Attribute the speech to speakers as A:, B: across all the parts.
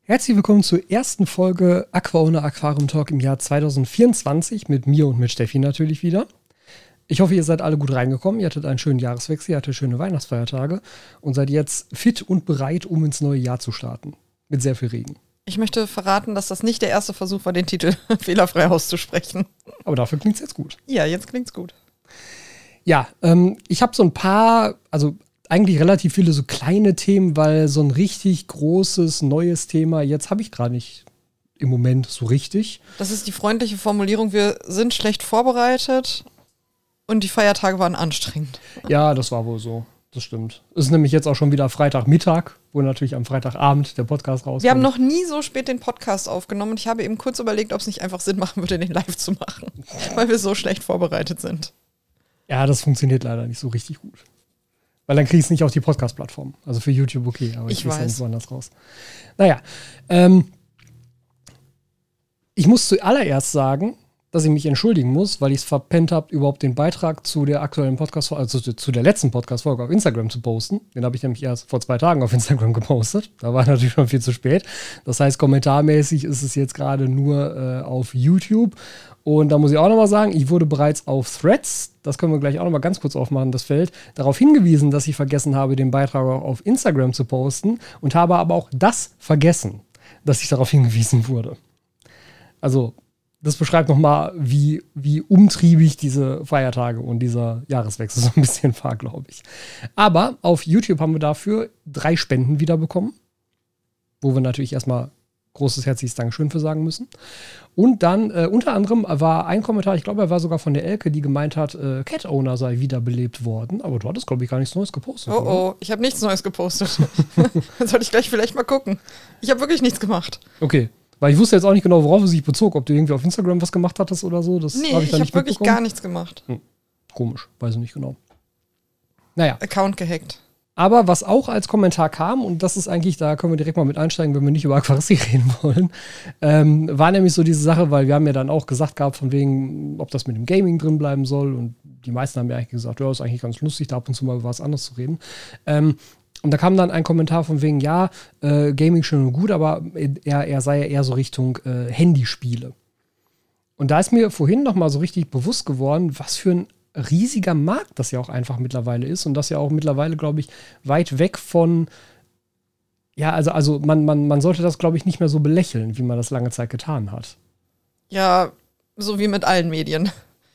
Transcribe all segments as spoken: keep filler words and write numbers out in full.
A: Herzlich willkommen zur ersten Folge Aqua ohne Aquarium Talk im Jahr zwanzig vierundzwanzig mit mir und mit Steffi natürlich wieder. Ich hoffe, ihr seid alle gut reingekommen, ihr hattet einen schönen Jahreswechsel, ihr hattet schöne Weihnachtsfeiertage und seid jetzt fit und bereit, um ins neue Jahr zu starten. Mit sehr viel Regen.
B: Ich möchte verraten, dass das nicht der erste Versuch war, den Titel fehlerfrei auszusprechen.
A: Aber dafür klingt es jetzt gut.
B: Ja, jetzt klingt's gut.
A: Ja, ähm, ich habe so ein paar, also eigentlich relativ viele so kleine Themen, weil so ein richtig großes, neues Thema, jetzt habe ich gerade nicht im Moment so richtig.
B: Das ist die freundliche Formulierung, wir sind schlecht vorbereitet und die Feiertage waren anstrengend.
A: Ja, das war wohl so. Das stimmt. Es ist nämlich jetzt auch schon wieder Freitagmittag, wo natürlich am Freitagabend der Podcast rauskommt.
B: Wir haben noch nie so spät den Podcast aufgenommen und ich habe eben kurz überlegt, ob es nicht einfach Sinn machen würde, den live zu machen, weil wir so schlecht vorbereitet sind.
A: Ja, das funktioniert leider nicht so richtig gut. Weil dann kriege ich es nicht auf die Podcast-Plattform. Also für YouTube okay, aber ich, ich kriege es ja nicht woanders raus. Naja, ähm, ich muss zuallererst sagen, dass ich mich entschuldigen muss, weil ich es verpennt habe, überhaupt den Beitrag zu der aktuellen Podcast-Folge, also zu, zu der letzten Podcast-Folge auf Instagram zu posten. Den habe ich nämlich erst vor zwei Tagen auf Instagram gepostet. Da war natürlich schon viel zu spät. Das heißt, kommentarmäßig ist es jetzt gerade nur äh, auf YouTube. Und da muss ich auch nochmal sagen, ich wurde bereits auf Threads, das können wir gleich auch nochmal ganz kurz aufmachen, das Feld, darauf hingewiesen, dass ich vergessen habe, den Beitrag auch auf Instagram zu posten und habe aber auch das vergessen, dass ich darauf hingewiesen wurde. Also, das beschreibt nochmal, wie, wie umtriebig diese Feiertage und dieser Jahreswechsel so ein bisschen war, glaube ich. Aber auf YouTube haben wir dafür drei Spenden wiederbekommen, wo wir natürlich erstmal großes herzliches Dankeschön für sagen müssen. Und dann äh, unter anderem war ein Kommentar, ich glaube, er war sogar von der Elke, die gemeint hat, äh, Cat Owner sei wiederbelebt worden. Aber du hattest, glaube ich, gar nichts Neues gepostet.
B: Oh
A: oder?
B: oh, ich habe nichts Neues gepostet. Dann sollte ich gleich vielleicht mal gucken. Ich habe wirklich nichts gemacht.
A: Okay, weil ich wusste jetzt auch nicht genau, worauf es sich bezog. Ob du irgendwie auf Instagram was gemacht hattest oder so. Das
B: Nee,
A: hab ich,
B: ich
A: dann
B: habe
A: nicht
B: wirklich
A: mitbekommen.
B: gar nichts gemacht.
A: Hm. Komisch, weiß ich nicht genau. Naja.
B: Account gehackt.
A: Aber was auch als Kommentar kam, und das ist eigentlich, da können wir direkt mal mit einsteigen, wenn wir nicht über Aquaristik reden wollen, ähm, war nämlich so diese Sache, weil wir haben ja dann auch gesagt gehabt, von wegen, ob das mit dem Gaming drin bleiben soll. Und die meisten haben ja eigentlich gesagt, ja, ist eigentlich ganz lustig, da ab und zu mal über was anderes zu reden. Ähm, und da kam dann ein Kommentar von wegen, ja, äh, Gaming schön und gut, aber er, er sei ja eher so Richtung äh, Handyspiele. Und da ist mir vorhin noch mal so richtig bewusst geworden, was für ein riesiger Markt das ja auch einfach mittlerweile ist und das ja auch mittlerweile, glaube ich, weit weg von, ja, also, also man, man, man sollte das, glaube ich, nicht mehr so belächeln, wie man das lange Zeit getan hat.
B: Ja, so wie mit allen Medien.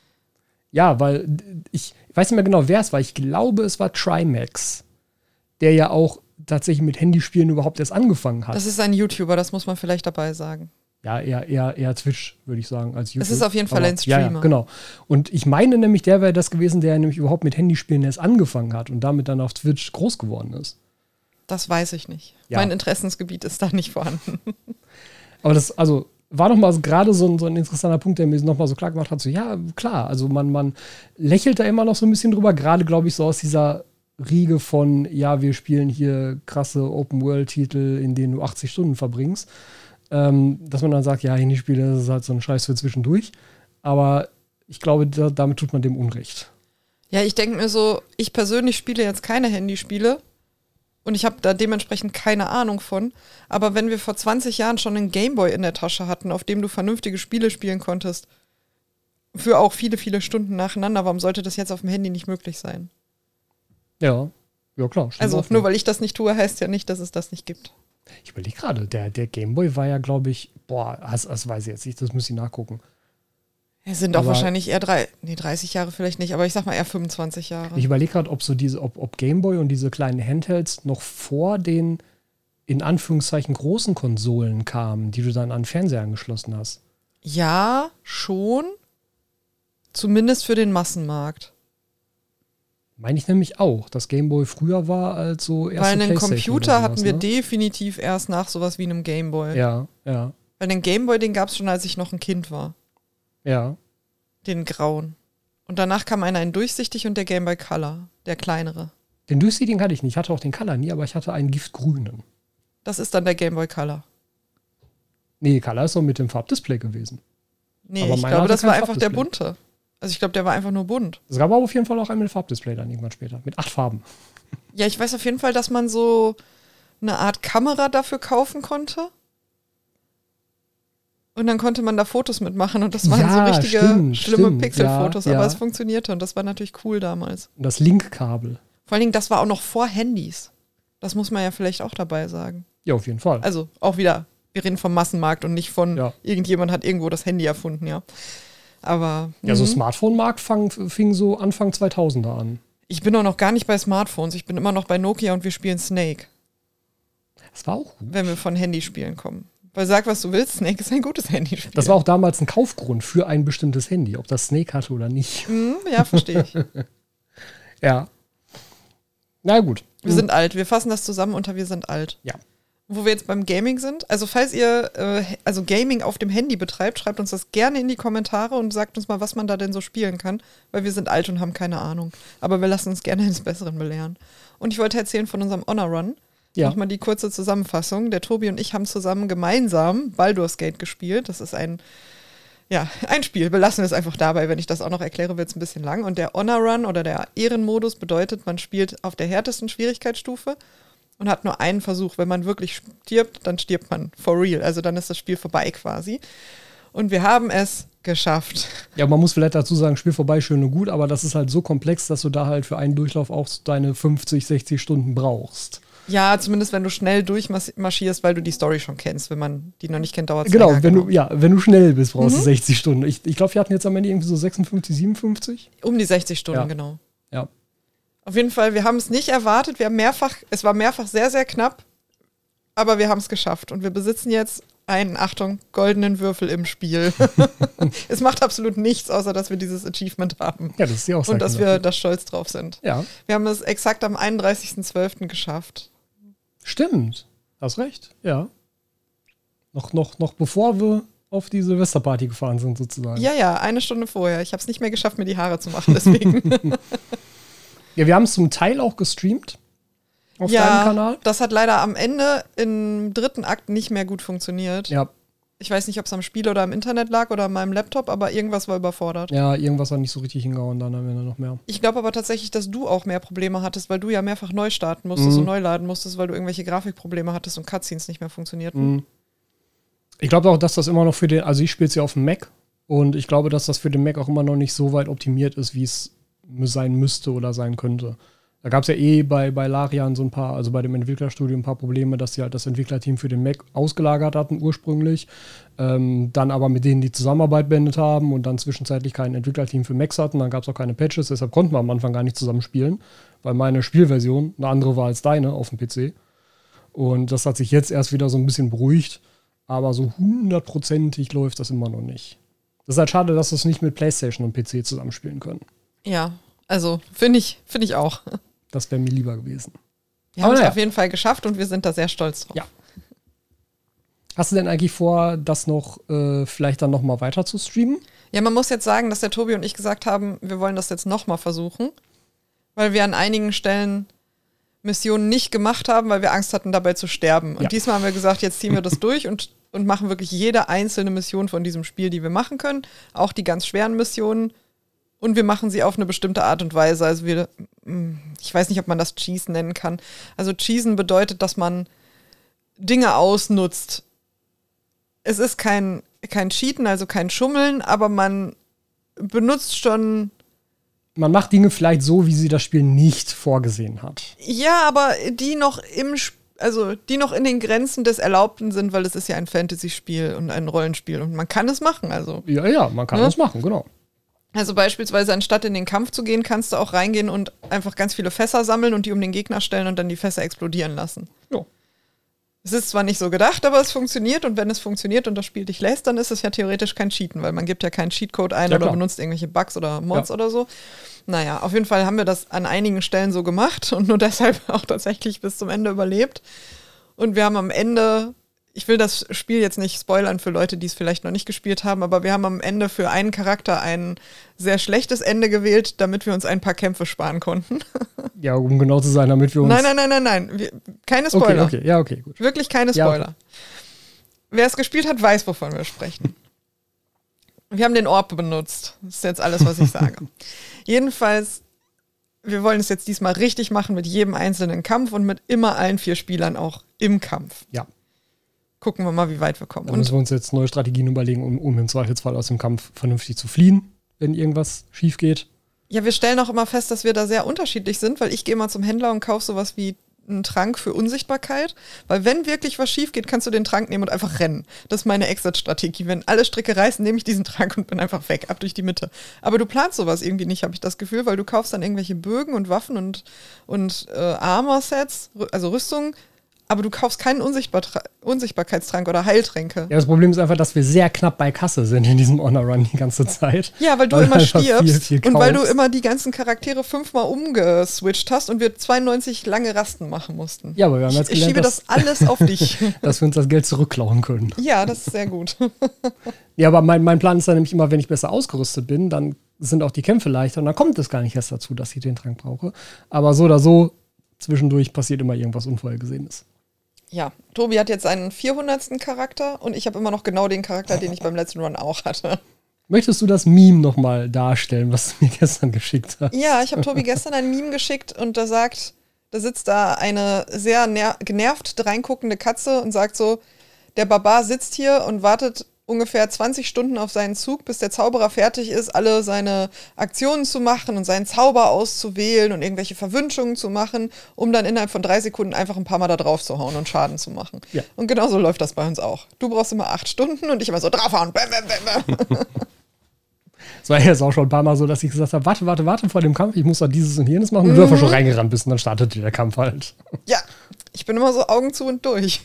A: Ja, weil ich, ich weiß nicht mehr genau, wer es war. Ich glaube, es war Trimax, der ja auch tatsächlich mit Handyspielen überhaupt erst angefangen hat.
B: Das ist ein YouTuber, das muss man vielleicht dabei sagen.
A: Ja, eher, eher, eher Twitch, würde ich sagen, als YouTube.
B: Es ist auf jeden Fall
A: Aber,
B: ein Streamer.
A: Ja, ja, genau. Und ich meine nämlich, der wäre das gewesen, der nämlich überhaupt mit Handyspielen erst angefangen hat und damit dann auf Twitch groß geworden ist.
B: Das weiß ich nicht.
A: Ja.
B: Mein Interessensgebiet ist da nicht vorhanden.
A: Aber das, also, war noch mal gerade so ein, so ein interessanter Punkt, der mir noch mal so klar gemacht hat, so, ja, klar, also man, man lächelt da immer noch so ein bisschen drüber, gerade, glaube ich, so aus dieser Riege von, ja, wir spielen hier krasse Open-World-Titel, in denen du achtzig Stunden verbringst. Ähm, dass man dann sagt, ja, Handyspiele, das ist halt so ein Scheiß für zwischendurch. Aber ich glaube, da, damit tut man dem Unrecht.
B: Ja, ich denke mir so, ich persönlich spiele jetzt keine Handyspiele und ich habe da dementsprechend keine Ahnung von. Aber wenn wir vor zwanzig Jahren schon einen Gameboy in der Tasche hatten, auf dem du vernünftige Spiele spielen konntest, für auch viele, viele Stunden nacheinander, warum sollte das jetzt auf dem Handy nicht möglich sein?
A: Ja, ja klar.
B: Also
A: auch,
B: nur
A: ja.
B: weil ich das nicht tue, heißt ja nicht, dass es das nicht gibt.
A: Ich überlege gerade, der, der Gameboy war ja, glaube ich, boah, das, das weiß ich jetzt nicht, das muss ich nachgucken.
B: Es sind auch
A: Aber
B: wahrscheinlich eher drei, nee, dreißig Jahre vielleicht nicht, aber ich sag mal eher fünfundzwanzig Jahre.
A: Ich überlege gerade, ob so diese, ob, ob Gameboy und diese kleinen Handhelds noch vor den, in Anführungszeichen, großen Konsolen kamen, die du dann an den Fernseher angeschlossen hast.
B: Ja, schon. Zumindest für den Massenmarkt.
A: Meine ich nämlich auch, dass Gameboy früher war als so erste
B: Weil einen
A: PlayStation
B: Computer
A: oder sowas,
B: hatten wir
A: ne?
B: definitiv erst nach sowas wie einem Gameboy.
A: Ja, ja,
B: Weil den Gameboy, den gab es schon, als ich noch ein Kind war.
A: ja.
B: Den grauen. Und danach kam einer in durchsichtig und der Gameboy Color, der kleinere.
A: Den durchsichtigen hatte ich nicht. Ich hatte auch den Color nie, aber ich hatte einen giftgrünen.
B: Das ist dann der Gameboy Color.
A: Nee, Color ist doch mit dem Farbdisplay gewesen.
B: Nee,
A: Aber
B: ich
A: meiner
B: glaube,
A: hatte
B: das
A: kein
B: war einfach der
A: Farbdisplay.
B: bunte. Also ich glaube, der war einfach nur bunt.
A: Es gab aber auf jeden Fall auch einen mit Farbdisplay dann irgendwann später. Mit acht Farben.
B: Ja, ich weiß auf jeden Fall, dass man so eine Art Kamera dafür kaufen konnte. Und dann konnte man da Fotos mitmachen und das waren
A: Ja,
B: so richtige
A: stimmt,
B: schlimme
A: stimmt,
B: Pixelfotos,
A: ja,
B: aber
A: ja.
B: es funktionierte und das war natürlich cool damals.
A: Und das Linkkabel.
B: Vor allen Dingen, das war auch noch vor Handys. Das muss man ja vielleicht auch dabei sagen.
A: Ja, auf jeden Fall.
B: Also auch wieder, wir reden vom Massenmarkt und nicht von
A: Ja.
B: irgendjemand hat irgendwo das Handy erfunden, ja. Aber
A: Ja, so
B: mhm.
A: Smartphone-Markt fang, fing so Anfang zweitausender an.
B: ich bin auch noch gar nicht bei Smartphones. Ich bin immer noch bei Nokia und wir spielen Snake,
A: Das war auch gut.
B: wenn wir von Handyspielen kommen. Weil sag, was du willst, Snake ist ein gutes Handyspiel.
A: Das war auch damals ein Kaufgrund für ein bestimmtes Handy, ob das Snake hatte oder nicht.
B: Mhm, ja, verstehe ich.
A: Ja. Na gut.
B: Wir sind alt. Wir fassen das zusammen unter wir sind alt.
A: Ja.
B: Wo wir jetzt beim Gaming sind. Also falls ihr äh, also Gaming auf dem Handy betreibt, schreibt uns das gerne in die Kommentare und sagt uns mal, was man da denn so spielen kann. Weil wir sind alt und haben keine Ahnung. Aber wir lassen uns gerne eines Besseren belehren. Und ich wollte erzählen von unserem Honor Run.
A: Ja.
B: Nochmal die kurze Zusammenfassung. Der Tobi und ich haben zusammen gemeinsam Baldur's Gate gespielt. Das ist ein, ja, ein Spiel. Belassen wir es einfach dabei. Wenn ich das auch noch erkläre, wird es ein bisschen lang. Und der Honor Run oder der Ehrenmodus bedeutet, man spielt auf der härtesten Schwierigkeitsstufe und hat nur einen Versuch. Wenn man wirklich stirbt, dann stirbt man for real. Also dann ist das Spiel vorbei quasi. Und wir haben es geschafft.
A: Ja, man muss vielleicht dazu sagen, Spiel vorbei, schön und gut, aber das ist halt so komplex, dass du da halt für einen Durchlauf auch deine fünfzig, sechzig Stunden brauchst.
B: Ja, zumindest wenn du schnell durchmarschierst, weil du die Story schon kennst. Wenn man die noch nicht kennt, dauert es
A: Genau,
B: länger.
A: wenn du, ja, wenn du schnell bist, brauchst
B: Mhm.
A: du sechzig Stunden. Ich, ich glaube, wir hatten jetzt am Ende irgendwie so sechsundfünfzig, siebenundfünfzig.
B: Um die sechzig Stunden,
A: Ja.
B: genau.
A: Ja.
B: Auf jeden Fall, wir haben es nicht erwartet. Wir haben mehrfach, es war mehrfach sehr, sehr knapp, aber wir haben es geschafft. Und wir besitzen jetzt einen, Achtung, goldenen Würfel im Spiel. Es macht absolut nichts, außer dass wir dieses Achievement haben.
A: Ja, das ist ja auch
B: Und dass wir da stolz drauf sind.
A: Ja,
B: Wir haben es exakt am einunddreißigsten zwölften geschafft.
A: stimmt. Hast recht, ja. Noch, noch, noch bevor wir auf die Silvesterparty gefahren sind, sozusagen.
B: Ja, ja, eine Stunde vorher. Ich habe es nicht mehr geschafft, mir die Haare zu machen, deswegen.
A: Ja, wir haben es zum Teil auch gestreamt auf
B: ja,
A: deinem Kanal.
B: das hat leider am Ende im dritten Akt nicht mehr gut funktioniert.
A: Ja,
B: Ich weiß nicht, ob es am Spiel oder am Internet lag oder an meinem Laptop, aber irgendwas war überfordert.
A: ja, irgendwas hat nicht so richtig hingehauen, dann haben wir noch mehr.
B: Ich glaube aber tatsächlich, dass du auch mehr Probleme hattest, weil du ja mehrfach neu starten musstest
A: Mhm.
B: und neu laden musstest, weil du irgendwelche Grafikprobleme hattest und Cutscenes nicht mehr funktionierten.
A: Mhm. Ich glaube auch, dass das immer noch für den, also ich spiele es ja auf dem Mac und ich glaube, dass das für den Mac auch immer noch nicht so weit optimiert ist, wie es sein müsste oder sein könnte. Da gab es ja eh bei, bei Larian so ein paar, also bei dem Entwicklerstudio ein paar Probleme, dass sie halt das Entwicklerteam für den Mac ausgelagert hatten ursprünglich, ähm, dann aber mit denen die Zusammenarbeit beendet haben und dann zwischenzeitlich kein Entwicklerteam für Macs hatten, dann gab es auch keine Patches, deshalb konnten wir am Anfang gar nicht zusammen spielen, weil meine Spielversion eine andere war als deine auf dem P C. Und das hat sich jetzt erst wieder so ein bisschen beruhigt, aber so hundertprozentig läuft das immer noch nicht. Das ist halt schade, dass wir es nicht mit PlayStation und P C zusammenspielen können.
B: Ja, also finde ich, finde ich auch.
A: Das wäre mir lieber gewesen.
B: Wir haben
A: Aber
B: es
A: naja.
B: auf jeden Fall geschafft und wir sind da sehr stolz drauf.
A: Ja. Hast du denn eigentlich vor, das noch äh, vielleicht dann noch mal weiter zu streamen?
B: Ja, man muss jetzt sagen, dass der Tobi und ich gesagt haben, wir wollen das jetzt nochmal versuchen, weil wir an einigen Stellen Missionen nicht gemacht haben, weil wir Angst hatten, dabei zu sterben. Und
A: Ja.
B: diesmal haben wir gesagt, jetzt ziehen wir das durch und, und machen wirklich jede einzelne Mission von diesem Spiel, die wir machen können. Auch die ganz schweren Missionen. Und wir machen sie auf eine bestimmte Art und Weise. Also wir, mh, ich weiß nicht, ob man das Cheesen nennen kann. Also Cheesen bedeutet, dass man Dinge ausnutzt. Es ist kein, kein Cheaten, also kein Schummeln, aber man benutzt schon.
A: Man macht Dinge vielleicht so, wie sie das Spiel nicht vorgesehen hat.
B: Ja, aber die noch im Sp- also die noch in den Grenzen des Erlaubten sind, weil es ist ja ein Fantasy-Spiel und ein Rollenspiel und man kann es machen. Also,
A: Ja, ja, man kann
B: Ne?
A: das machen, genau.
B: also beispielsweise anstatt in den Kampf zu gehen, kannst du auch reingehen und einfach ganz viele Fässer sammeln und die um den Gegner stellen und dann die Fässer explodieren lassen.
A: Ja.
B: Es ist zwar nicht so gedacht, aber es funktioniert und wenn es funktioniert und das Spiel dich lässt, dann ist es ja theoretisch kein Cheaten, weil man gibt ja keinen Cheatcode ein
A: Ja,
B: oder
A: klar.
B: benutzt irgendwelche Bugs oder Mods
A: Ja.
B: oder so. Naja, auf jeden Fall haben wir das an einigen Stellen so gemacht und nur deshalb auch tatsächlich bis zum Ende überlebt. Und wir haben am Ende, ich will das Spiel jetzt nicht spoilern für Leute, die es vielleicht noch nicht gespielt haben, aber wir haben am Ende für einen Charakter ein sehr schlechtes Ende gewählt, damit wir uns ein paar Kämpfe sparen konnten.
A: Ja, um genau zu sein, damit wir uns.
B: Nein, nein, nein, nein, nein. Wir, keine
A: Okay,
B: Spoiler.
A: okay, ja, okay, gut.
B: Wirklich keine
A: Ja,
B: Spoiler.
A: okay.
B: Wer es gespielt hat, weiß, wovon wir sprechen. Wir haben den Orb benutzt. Das ist jetzt alles, was ich sage. Jedenfalls, wir wollen es jetzt diesmal richtig machen mit jedem einzelnen Kampf und mit immer allen vier Spielern auch im Kampf.
A: Ja.
B: gucken wir mal, wie weit wir kommen.
A: Da müssen wir uns jetzt neue Strategien überlegen, um, um im Zweifelsfall aus dem Kampf vernünftig zu fliehen, wenn irgendwas schief geht.
B: Ja, wir stellen auch immer fest, dass wir da sehr unterschiedlich sind, weil ich gehe mal zum Händler und kaufe sowas wie einen Trank für Unsichtbarkeit, weil wenn wirklich was schief geht, kannst du den Trank nehmen und einfach rennen. Das ist meine Exit-Strategie. Wenn alle Stricke reißen, nehme ich diesen Trank und bin einfach weg, ab durch die Mitte. Aber du planst sowas irgendwie nicht, habe ich das Gefühl, weil du kaufst dann irgendwelche Bögen und Waffen und, und äh, Armor-Sets, also Rüstungen, aber du kaufst keinen Unsichtbar- Unsichtbarkeitstrank oder Heiltränke.
A: Ja, das Problem ist einfach, dass wir sehr knapp bei Kasse sind in diesem Honor-Run die ganze Zeit.
B: Ja, weil du
A: weil
B: immer
A: einfach
B: stirbst
A: viel, viel
B: und weil du
A: kaufst.
B: immer die ganzen Charaktere fünfmal umgeswitcht hast und wir zweiundneunzig lange Rasten machen mussten.
A: Ja, aber wir haben jetzt
B: Ich, ich
A: gelernt,
B: schiebe
A: dass,
B: das alles auf dich.
A: dass wir uns das Geld zurückklauen können.
B: Ja, das ist sehr gut.
A: Ja, aber mein, mein Plan ist dann nämlich immer, wenn ich besser ausgerüstet bin, dann sind auch die Kämpfe leichter und dann kommt es gar nicht erst dazu, dass ich den Trank brauche. Aber so oder so, zwischendurch passiert immer irgendwas Unvorhergesehenes.
B: Ja, Tobi hat jetzt einen vierhundertsten Charakter und ich habe immer noch genau den Charakter, den ich beim letzten Run auch hatte.
A: Möchtest du das Meme nochmal darstellen, was du mir gestern geschickt hast?
B: Ja, ich habe Tobi gestern ein Meme geschickt und da sagt, da sitzt da eine sehr ner- genervt dreinguckende Katze und sagt so, der Barbar sitzt hier und wartet ungefähr zwanzig Stunden auf seinen Zug, bis der Zauberer fertig ist, alle seine Aktionen zu machen und seinen Zauber auszuwählen und irgendwelche Verwünschungen zu machen, um dann innerhalb von drei Sekunden einfach ein paar Mal da drauf zu hauen und Schaden zu machen.
A: Ja.
B: Und genauso läuft das bei uns auch. Du brauchst immer acht Stunden und ich immer so draufhauen. Bäm, bäm, bäm, bäm.
A: Es war jetzt auch schon ein paar Mal so, dass ich gesagt habe, warte, warte, warte vor dem Kampf, ich muss da dieses und jenes machen. Und du einfach schon reingerannt bist und dann startete der Kampf halt.
B: Ja, ich bin immer so Augen zu und durch.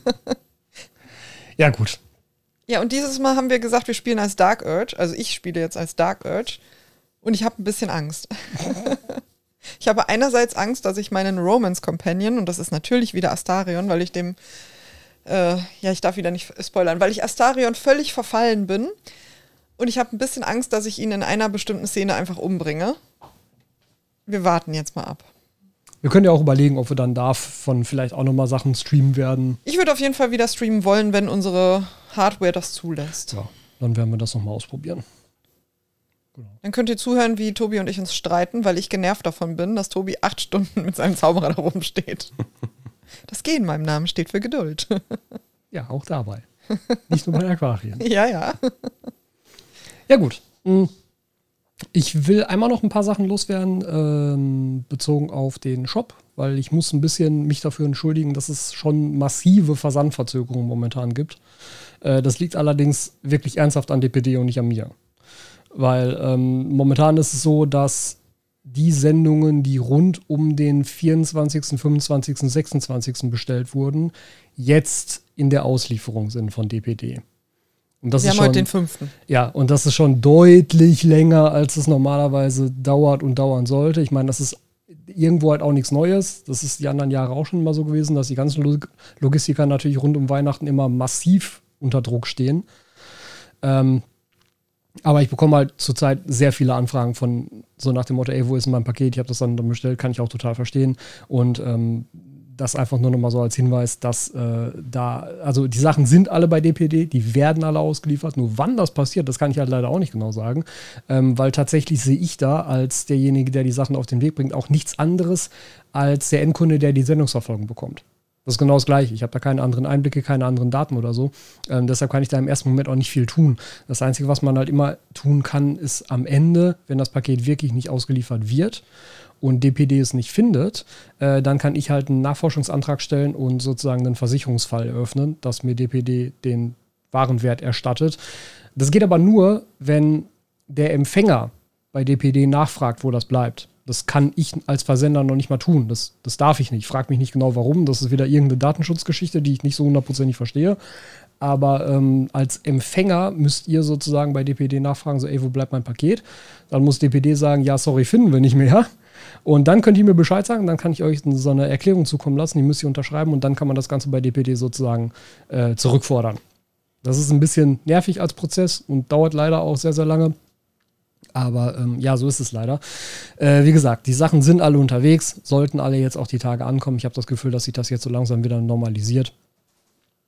A: Ja, gut.
B: Ja, und dieses Mal haben wir gesagt, wir spielen als Dark Urge. Also ich spiele jetzt als Dark Urge. Und ich habe ein bisschen Angst. Ich habe einerseits Angst, dass ich meinen Romance Companion, und das ist natürlich wieder Astarion, weil ich dem, äh, ja, ich darf wieder nicht spoilern, weil ich Astarion völlig verfallen bin. Und ich habe ein bisschen Angst, dass ich ihn in einer bestimmten Szene einfach umbringe. Wir warten jetzt mal ab.
A: Wir können ja auch überlegen, ob wir dann davon vielleicht auch nochmal Sachen streamen werden.
B: Ich würde auf jeden Fall wieder streamen wollen, wenn unsere Hardware das zulässt.
A: Ja, dann werden wir das nochmal ausprobieren. Genau.
B: Dann könnt ihr zuhören, wie Tobi und ich uns streiten, weil ich genervt davon bin, dass Tobi acht Stunden mit seinem Zauberer da rumsteht. Das G in meinem Namen steht für Geduld.
A: Ja, auch dabei. Nicht nur bei Aquarien.
B: Ja, ja.
A: Ja, gut. Ich will einmal noch ein paar Sachen loswerden, ähm, bezogen auf den Shop, weil ich muss ein bisschen mich dafür entschuldigen, dass es schon massive Versandverzögerungen momentan gibt. Äh, das liegt allerdings wirklich ernsthaft an D P D und nicht an mir. Weil ähm, momentan ist es so, dass die Sendungen, die rund um den vierundzwanzigsten, fünfundzwanzigsten, sechsundzwanzigsten bestellt wurden, jetzt in der Auslieferung sind von D P D. Und das
B: Wir
A: ist
B: haben
A: schon,
B: heute den fünften.
A: Ja, und das ist schon deutlich länger, als es normalerweise dauert und dauern sollte. Ich meine, das ist irgendwo halt auch nichts Neues. Das ist die anderen Jahre auch schon immer so gewesen, dass die ganzen Log- Logistiker natürlich rund um Weihnachten immer massiv unter Druck stehen. Ähm, aber ich bekomme halt zurzeit sehr viele Anfragen von so nach dem Motto, ey, wo ist denn mein Paket? Ich habe das dann, dann bestellt, kann ich auch total verstehen. Und ähm, das einfach nur noch mal so als Hinweis, dass äh, da, also die Sachen sind alle bei D P D, die werden alle ausgeliefert. Nur wann das passiert, das kann ich halt leider auch nicht genau sagen. Ähm, weil tatsächlich sehe ich da als derjenige, der die Sachen auf den Weg bringt, auch nichts anderes als der Endkunde, der die Sendungsverfolgung bekommt. Das ist genau das Gleiche. Ich habe da keine anderen Einblicke, keine anderen Daten oder so. Ähm, deshalb kann ich da im ersten Moment auch nicht viel tun. Das Einzige, was man halt immer tun kann, ist am Ende, wenn das Paket wirklich nicht ausgeliefert wird und D P D es nicht findet, äh, dann kann ich halt einen Nachforschungsantrag stellen und sozusagen einen Versicherungsfall eröffnen, dass mir D P D den Warenwert erstattet. Das geht aber nur, wenn der Empfänger bei D P D nachfragt, wo das bleibt. Das kann ich als Versender noch nicht mal tun. Das, das darf ich nicht. Frag mich nicht genau, warum. Das ist wieder irgendeine Datenschutzgeschichte, die ich nicht so hundertprozentig verstehe. Aber ähm, als Empfänger müsst ihr sozusagen bei D P D nachfragen, so, ey, wo bleibt mein Paket? Dann muss D P D sagen, ja, sorry, finden wir nicht mehr. Und dann könnt ihr mir Bescheid sagen, dann kann ich euch so eine Erklärung zukommen lassen, die müsst ihr unterschreiben und dann kann man das Ganze bei D P D sozusagen äh, zurückfordern. Das ist ein bisschen nervig als Prozess und dauert leider auch sehr, sehr lange. Aber ähm, ja, so ist es leider. Äh, wie gesagt, die Sachen sind alle unterwegs, sollten alle jetzt auch die Tage ankommen. Ich habe das Gefühl, dass sich das jetzt so langsam wieder normalisiert.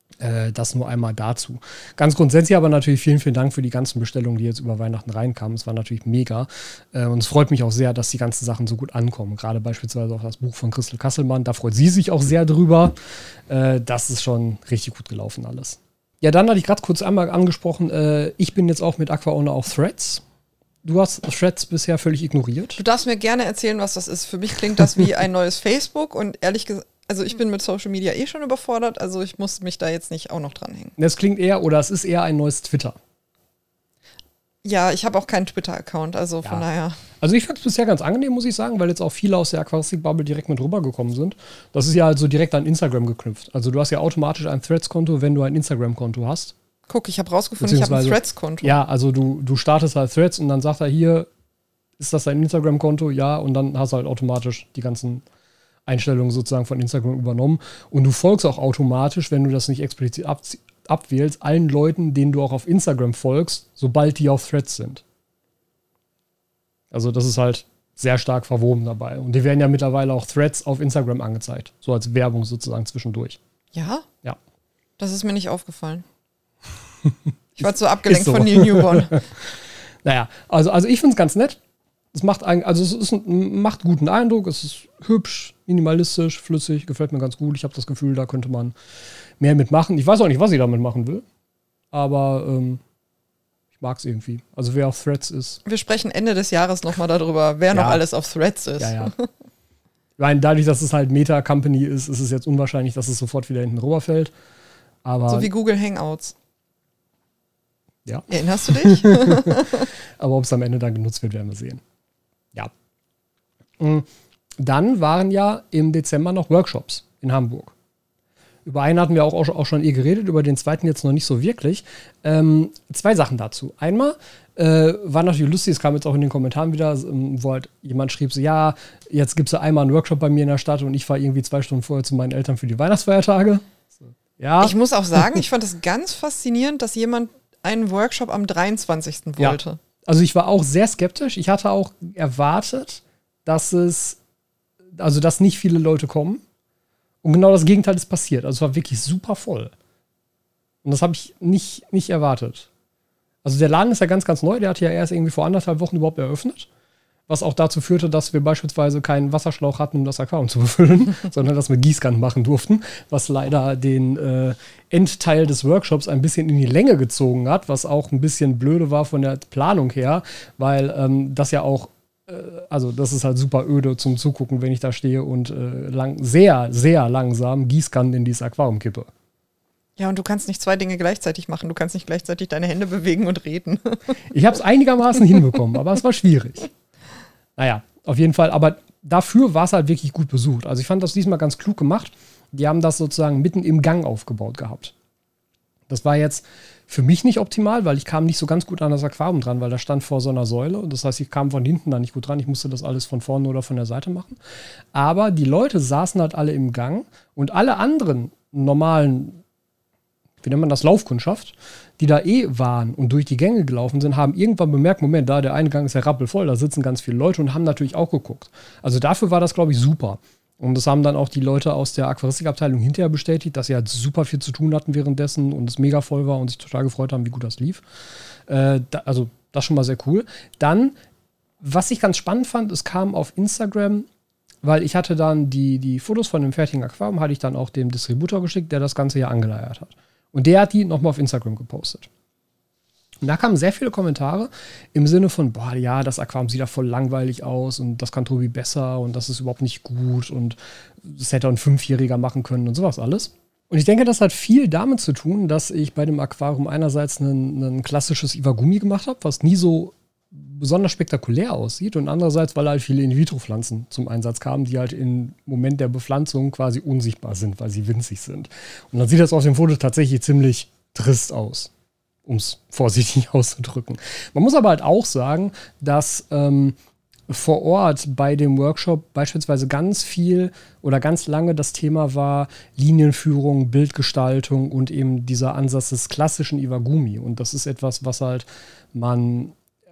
A: Äh, das nur einmal dazu. Ganz grundsätzlich aber natürlich vielen, vielen Dank für die ganzen Bestellungen, die jetzt über Weihnachten reinkamen. Es war natürlich mega. Äh, und es freut mich auch sehr, dass die ganzen Sachen so gut ankommen. Gerade beispielsweise auch das Buch von Christel Kasselmann. Da freut sie sich auch sehr drüber. Äh, das ist schon richtig gut gelaufen alles. Ja, dann hatte ich gerade kurz einmal angesprochen, äh, ich bin jetzt auch mit AquaOwner auf Threads. Du hast Threads bisher völlig ignoriert.
B: Du darfst mir gerne erzählen, was das ist. Für mich klingt das wie ein neues Facebook und ehrlich gesagt, also ich bin mit Social Media eh schon überfordert, also ich muss mich da jetzt nicht auch noch dranhängen.
A: Es klingt eher, oder es ist eher ein neues Twitter.
B: Ja, ich habe auch keinen Twitter-Account, also von
A: ja.
B: daher.
A: Also ich fand es bisher ganz angenehm, muss ich sagen, weil jetzt auch viele aus der Aquaristik-Bubble direkt mit rübergekommen sind. Das ist ja also direkt an Instagram geknüpft. Also du hast ja automatisch ein Threads-Konto, wenn du ein Instagram-Konto hast.
B: Guck, ich habe rausgefunden, ich habe ein Threads-Konto.
A: Ja, also du, du startest halt Threads und dann sagt er hier, ist das dein Instagram-Konto? Ja, und dann hast du halt automatisch die ganzen Einstellungen sozusagen von Instagram übernommen. Und du folgst auch automatisch, wenn du das nicht explizit ab, abwählst, allen Leuten, denen du auch auf Instagram folgst, sobald die auf Threads sind. Also das ist halt sehr stark verwoben dabei. Und die werden ja mittlerweile auch Threads auf Instagram angezeigt. So als Werbung sozusagen zwischendurch.
B: Ja?
A: Ja.
B: Das ist mir nicht aufgefallen. Ich war zu abgelenkt so. von Neil Newborn.
A: Naja, also, also ich finde es ganz nett. Es macht, ein, also es ist ein, macht guten Eindruck, es ist hübsch, minimalistisch, flüssig, gefällt mir ganz gut. Ich habe das Gefühl, da könnte man mehr mitmachen. Ich weiß auch nicht, was ich damit machen will, aber ähm, ich mag es irgendwie. Also wer auf Threads ist.
B: Wir sprechen Ende des Jahres nochmal darüber, wer ja. noch alles auf Threads ist.
A: Ja, ja. Weil dadurch, dass es halt Meta-Company ist, ist es jetzt unwahrscheinlich, dass es sofort wieder hinten rüberfällt. Aber
B: so wie Google Hangouts.
A: Ja.
B: Erinnerst du dich?
A: Aber ob es am Ende dann genutzt wird, werden wir sehen. Ja. Dann waren ja im Dezember noch Workshops in Hamburg. Über einen hatten wir auch, auch schon eh geredet, über den zweiten jetzt noch nicht so wirklich. Ähm, zwei Sachen dazu. Einmal äh, war natürlich lustig, es kam jetzt auch in den Kommentaren wieder, wo halt jemand schrieb so, ja, jetzt gibt es ja einmal einen Workshop bei mir in der Stadt und ich fahre irgendwie zwei Stunden vorher zu meinen Eltern für die Weihnachtsfeiertage. So, ja.
B: Ich muss auch sagen, ich fand es ganz faszinierend, dass jemand einen Workshop am dreiundzwanzigsten wollte.
A: Ja. Also ich war auch sehr skeptisch. Ich hatte auch erwartet, dass es, also dass nicht viele Leute kommen. Und genau das Gegenteil ist passiert. Also es war wirklich super voll. Und das habe ich nicht, nicht erwartet. Also der Laden ist ja ganz, ganz neu. Der hat ja erst irgendwie vor anderthalb Wochen überhaupt eröffnet. Was auch dazu führte, dass wir beispielsweise keinen Wasserschlauch hatten, um das Aquarium zu befüllen, sondern dass wir Gießkannen machen durften, was leider den äh, Endteil des Workshops ein bisschen in die Länge gezogen hat, was auch ein bisschen blöde war von der Planung her, weil ähm, das ja auch, äh, also das ist halt super öde zum Zugucken, wenn ich da stehe und äh, lang, sehr, sehr langsam Gießkannen in dieses Aquarium kippe.
B: Ja, und du kannst nicht zwei Dinge gleichzeitig machen. Du kannst nicht gleichzeitig deine Hände bewegen und reden.
A: Ich habe es einigermaßen hinbekommen, aber es war schwierig. Naja, auf jeden Fall, aber dafür war es halt wirklich gut besucht. Also ich fand das diesmal ganz klug gemacht. Die haben das sozusagen mitten im Gang aufgebaut gehabt. Das war jetzt für mich nicht optimal, weil ich kam nicht so ganz gut an das Aquarium dran, weil das stand vor so einer Säule. Und das heißt, ich kam von hinten da nicht gut dran. Ich musste das alles von vorne oder von der Seite machen. Aber die Leute saßen halt alle im Gang und alle anderen normalen, wie nennt man das, Laufkundschaft, die da eh waren und durch die Gänge gelaufen sind, haben irgendwann bemerkt, Moment, da der eine Gang ist ja rappelvoll, da sitzen ganz viele Leute und haben natürlich auch geguckt. Also dafür war das, glaube ich, super. Und das haben dann auch die Leute aus der Aquaristikabteilung hinterher bestätigt, dass sie halt super viel zu tun hatten währenddessen und es mega voll war und sich total gefreut haben, wie gut das lief. Äh, da, also das schon mal sehr cool. Dann, was ich ganz spannend fand, es kam auf Instagram, weil ich hatte dann die, die Fotos von dem fertigen Aquarium, hatte ich dann auch dem Distributor geschickt, der das Ganze hier angeleiert hat. Und der hat die nochmal auf Instagram gepostet. Und da kamen sehr viele Kommentare im Sinne von, boah, ja, das Aquarium sieht ja voll langweilig aus und das kann Tobi besser und das ist überhaupt nicht gut und das hätte auch ein Fünfjähriger machen können und sowas alles. Und ich denke, das hat viel damit zu tun, dass ich bei dem Aquarium einerseits ein, ein klassisches Iwagumi gemacht habe, was nie so besonders spektakulär aussieht und andererseits, weil halt viele In-vitro-Pflanzen zum Einsatz kamen, die halt im Moment der Bepflanzung quasi unsichtbar sind, weil sie winzig sind. Und dann sieht das auf dem Foto tatsächlich ziemlich trist aus, um es vorsichtig auszudrücken. Man muss aber halt auch sagen, dass ähm, vor Ort bei dem Workshop beispielsweise ganz viel oder ganz lange das Thema war Linienführung, Bildgestaltung und eben dieser Ansatz des klassischen Iwagumi. Und das ist etwas, was halt man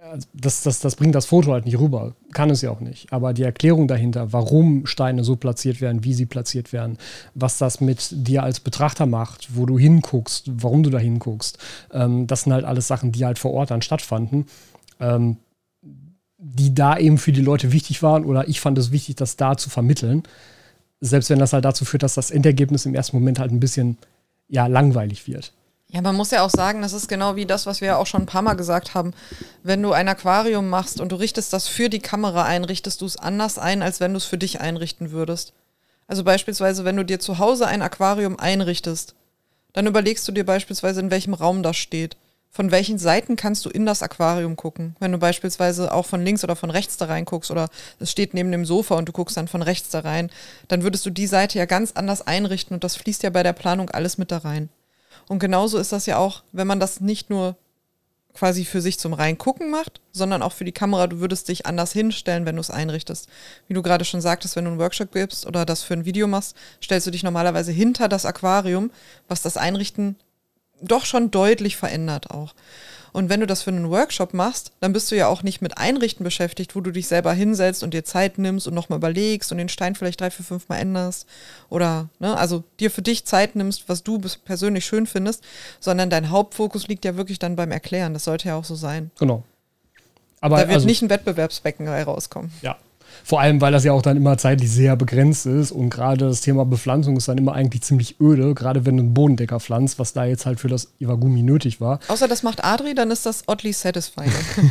A: das, das, das bringt das Foto halt nicht rüber. Kann es ja auch nicht. Aber die Erklärung dahinter, warum Steine so platziert werden, wie sie platziert werden, was das mit dir als Betrachter macht, wo du hinguckst, warum du da hinguckst, ähm, das sind halt alles Sachen, die halt vor Ort dann stattfanden, ähm, die da eben für die Leute wichtig waren, oder ich fand es wichtig, das da zu vermitteln. Selbst wenn das halt dazu führt, dass das Endergebnis im ersten Moment halt ein bisschen, ja, langweilig wird.
B: Ja, man muss ja auch sagen, das ist genau wie das, was wir ja auch schon ein paar Mal gesagt haben. Wenn du ein Aquarium machst und du richtest das für die Kamera ein, richtest du es anders ein, als wenn du es für dich einrichten würdest. Also beispielsweise, wenn du dir zu Hause ein Aquarium einrichtest, dann überlegst du dir beispielsweise, in welchem Raum das steht. Von welchen Seiten kannst du in das Aquarium gucken? Wenn du beispielsweise auch von links oder von rechts da reinguckst oder es steht neben dem Sofa und du guckst dann von rechts da rein, dann würdest du die Seite ja ganz anders einrichten und das fließt ja bei der Planung alles mit da rein. Und genauso ist das ja auch, wenn man das nicht nur quasi für sich zum Reingucken macht, sondern auch für die Kamera. Du würdest dich anders hinstellen, wenn du es einrichtest. Wie du gerade schon sagtest, wenn du einen Workshop gibst oder das für ein Video machst, stellst du dich normalerweise hinter das Aquarium, was das Einrichten doch schon deutlich verändert auch. Und wenn du das für einen Workshop machst, dann bist du ja auch nicht mit Einrichten beschäftigt, wo du dich selber hinsetzt und dir Zeit nimmst und nochmal überlegst und den Stein vielleicht drei, vier, fünf Mal änderst oder, ne, also dir für dich Zeit nimmst, was du persönlich schön findest, sondern dein Hauptfokus liegt ja wirklich dann beim Erklären. Das sollte ja auch so sein.
A: Genau. Aber
B: da wird
A: also,
B: nicht ein Wettbewerbsbecken rauskommen.
A: Ja. Vor allem, weil das ja auch dann immer zeitlich sehr begrenzt ist und gerade das Thema Bepflanzung ist dann immer eigentlich ziemlich öde, gerade wenn du einen Bodendecker pflanzt, was da jetzt halt für das Iwagumi nötig war.
B: Außer das macht Adri, dann ist das oddly satisfying.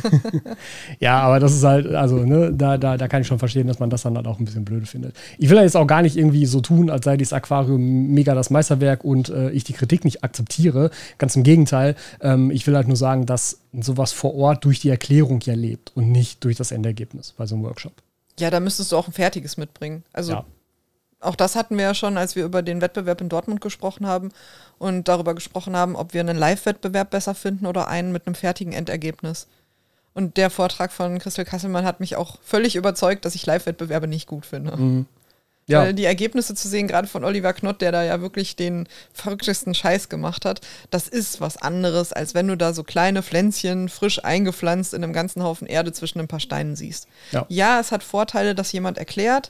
A: Ja, aber das ist halt, also, ne, da, da, da kann ich schon verstehen, dass man das dann halt auch ein bisschen blöde findet. Ich will ja jetzt auch gar nicht irgendwie so tun, als sei dieses Aquarium mega das Meisterwerk und äh, ich die Kritik nicht akzeptiere. Ganz im Gegenteil. Ähm, ich will halt nur sagen, dass sowas vor Ort durch die Erklärung ja lebt und nicht durch das Endergebnis bei so einem Workshop.
B: Ja, da müsstest du auch ein fertiges mitbringen. Also
A: ja.
B: Auch das hatten wir ja schon, als wir über den Wettbewerb in Dortmund gesprochen haben und darüber gesprochen haben, ob wir einen Live-Wettbewerb besser finden oder einen mit einem fertigen Endergebnis. Und der Vortrag von Christel Kasselmann hat mich auch völlig überzeugt, dass ich Live-Wettbewerbe nicht gut finde.
A: Mhm. Ja.
B: Weil die Ergebnisse zu sehen, gerade von Oliver Knott, der da ja wirklich den verrücktesten Scheiß gemacht hat, das ist was anderes, als wenn du da so kleine Pflänzchen frisch eingepflanzt in einem ganzen Haufen Erde zwischen ein paar Steinen siehst. Ja, ja, es hat Vorteile, dass jemand erklärt,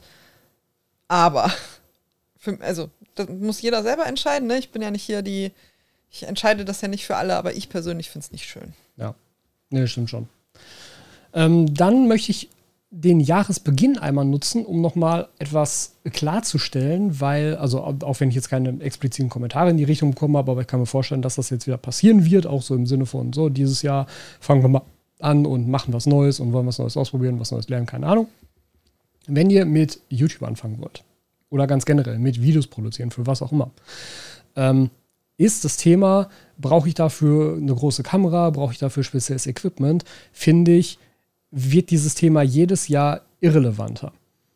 B: aber für, also das muss jeder selber entscheiden. Ne? Ich bin ja nicht hier die, ich entscheide das ja nicht für alle, aber ich persönlich finde es nicht schön.
A: Ja, nee, stimmt schon. Ähm, dann möchte ich den Jahresbeginn einmal nutzen, um nochmal etwas klarzustellen, weil, also auch wenn ich jetzt keine expliziten Kommentare in die Richtung bekommen habe, aber ich kann mir vorstellen, dass das jetzt wieder passieren wird, auch so im Sinne von, so, dieses Jahr fangen wir mal an und machen was Neues und wollen was Neues ausprobieren, was Neues lernen, keine Ahnung. Wenn ihr mit YouTube anfangen wollt oder ganz generell mit Videos produzieren, für was auch immer, ähm, ist das Thema, brauche ich dafür eine große Kamera, brauche ich dafür spezielles Equipment, finde ich, wird dieses Thema jedes Jahr irrelevanter.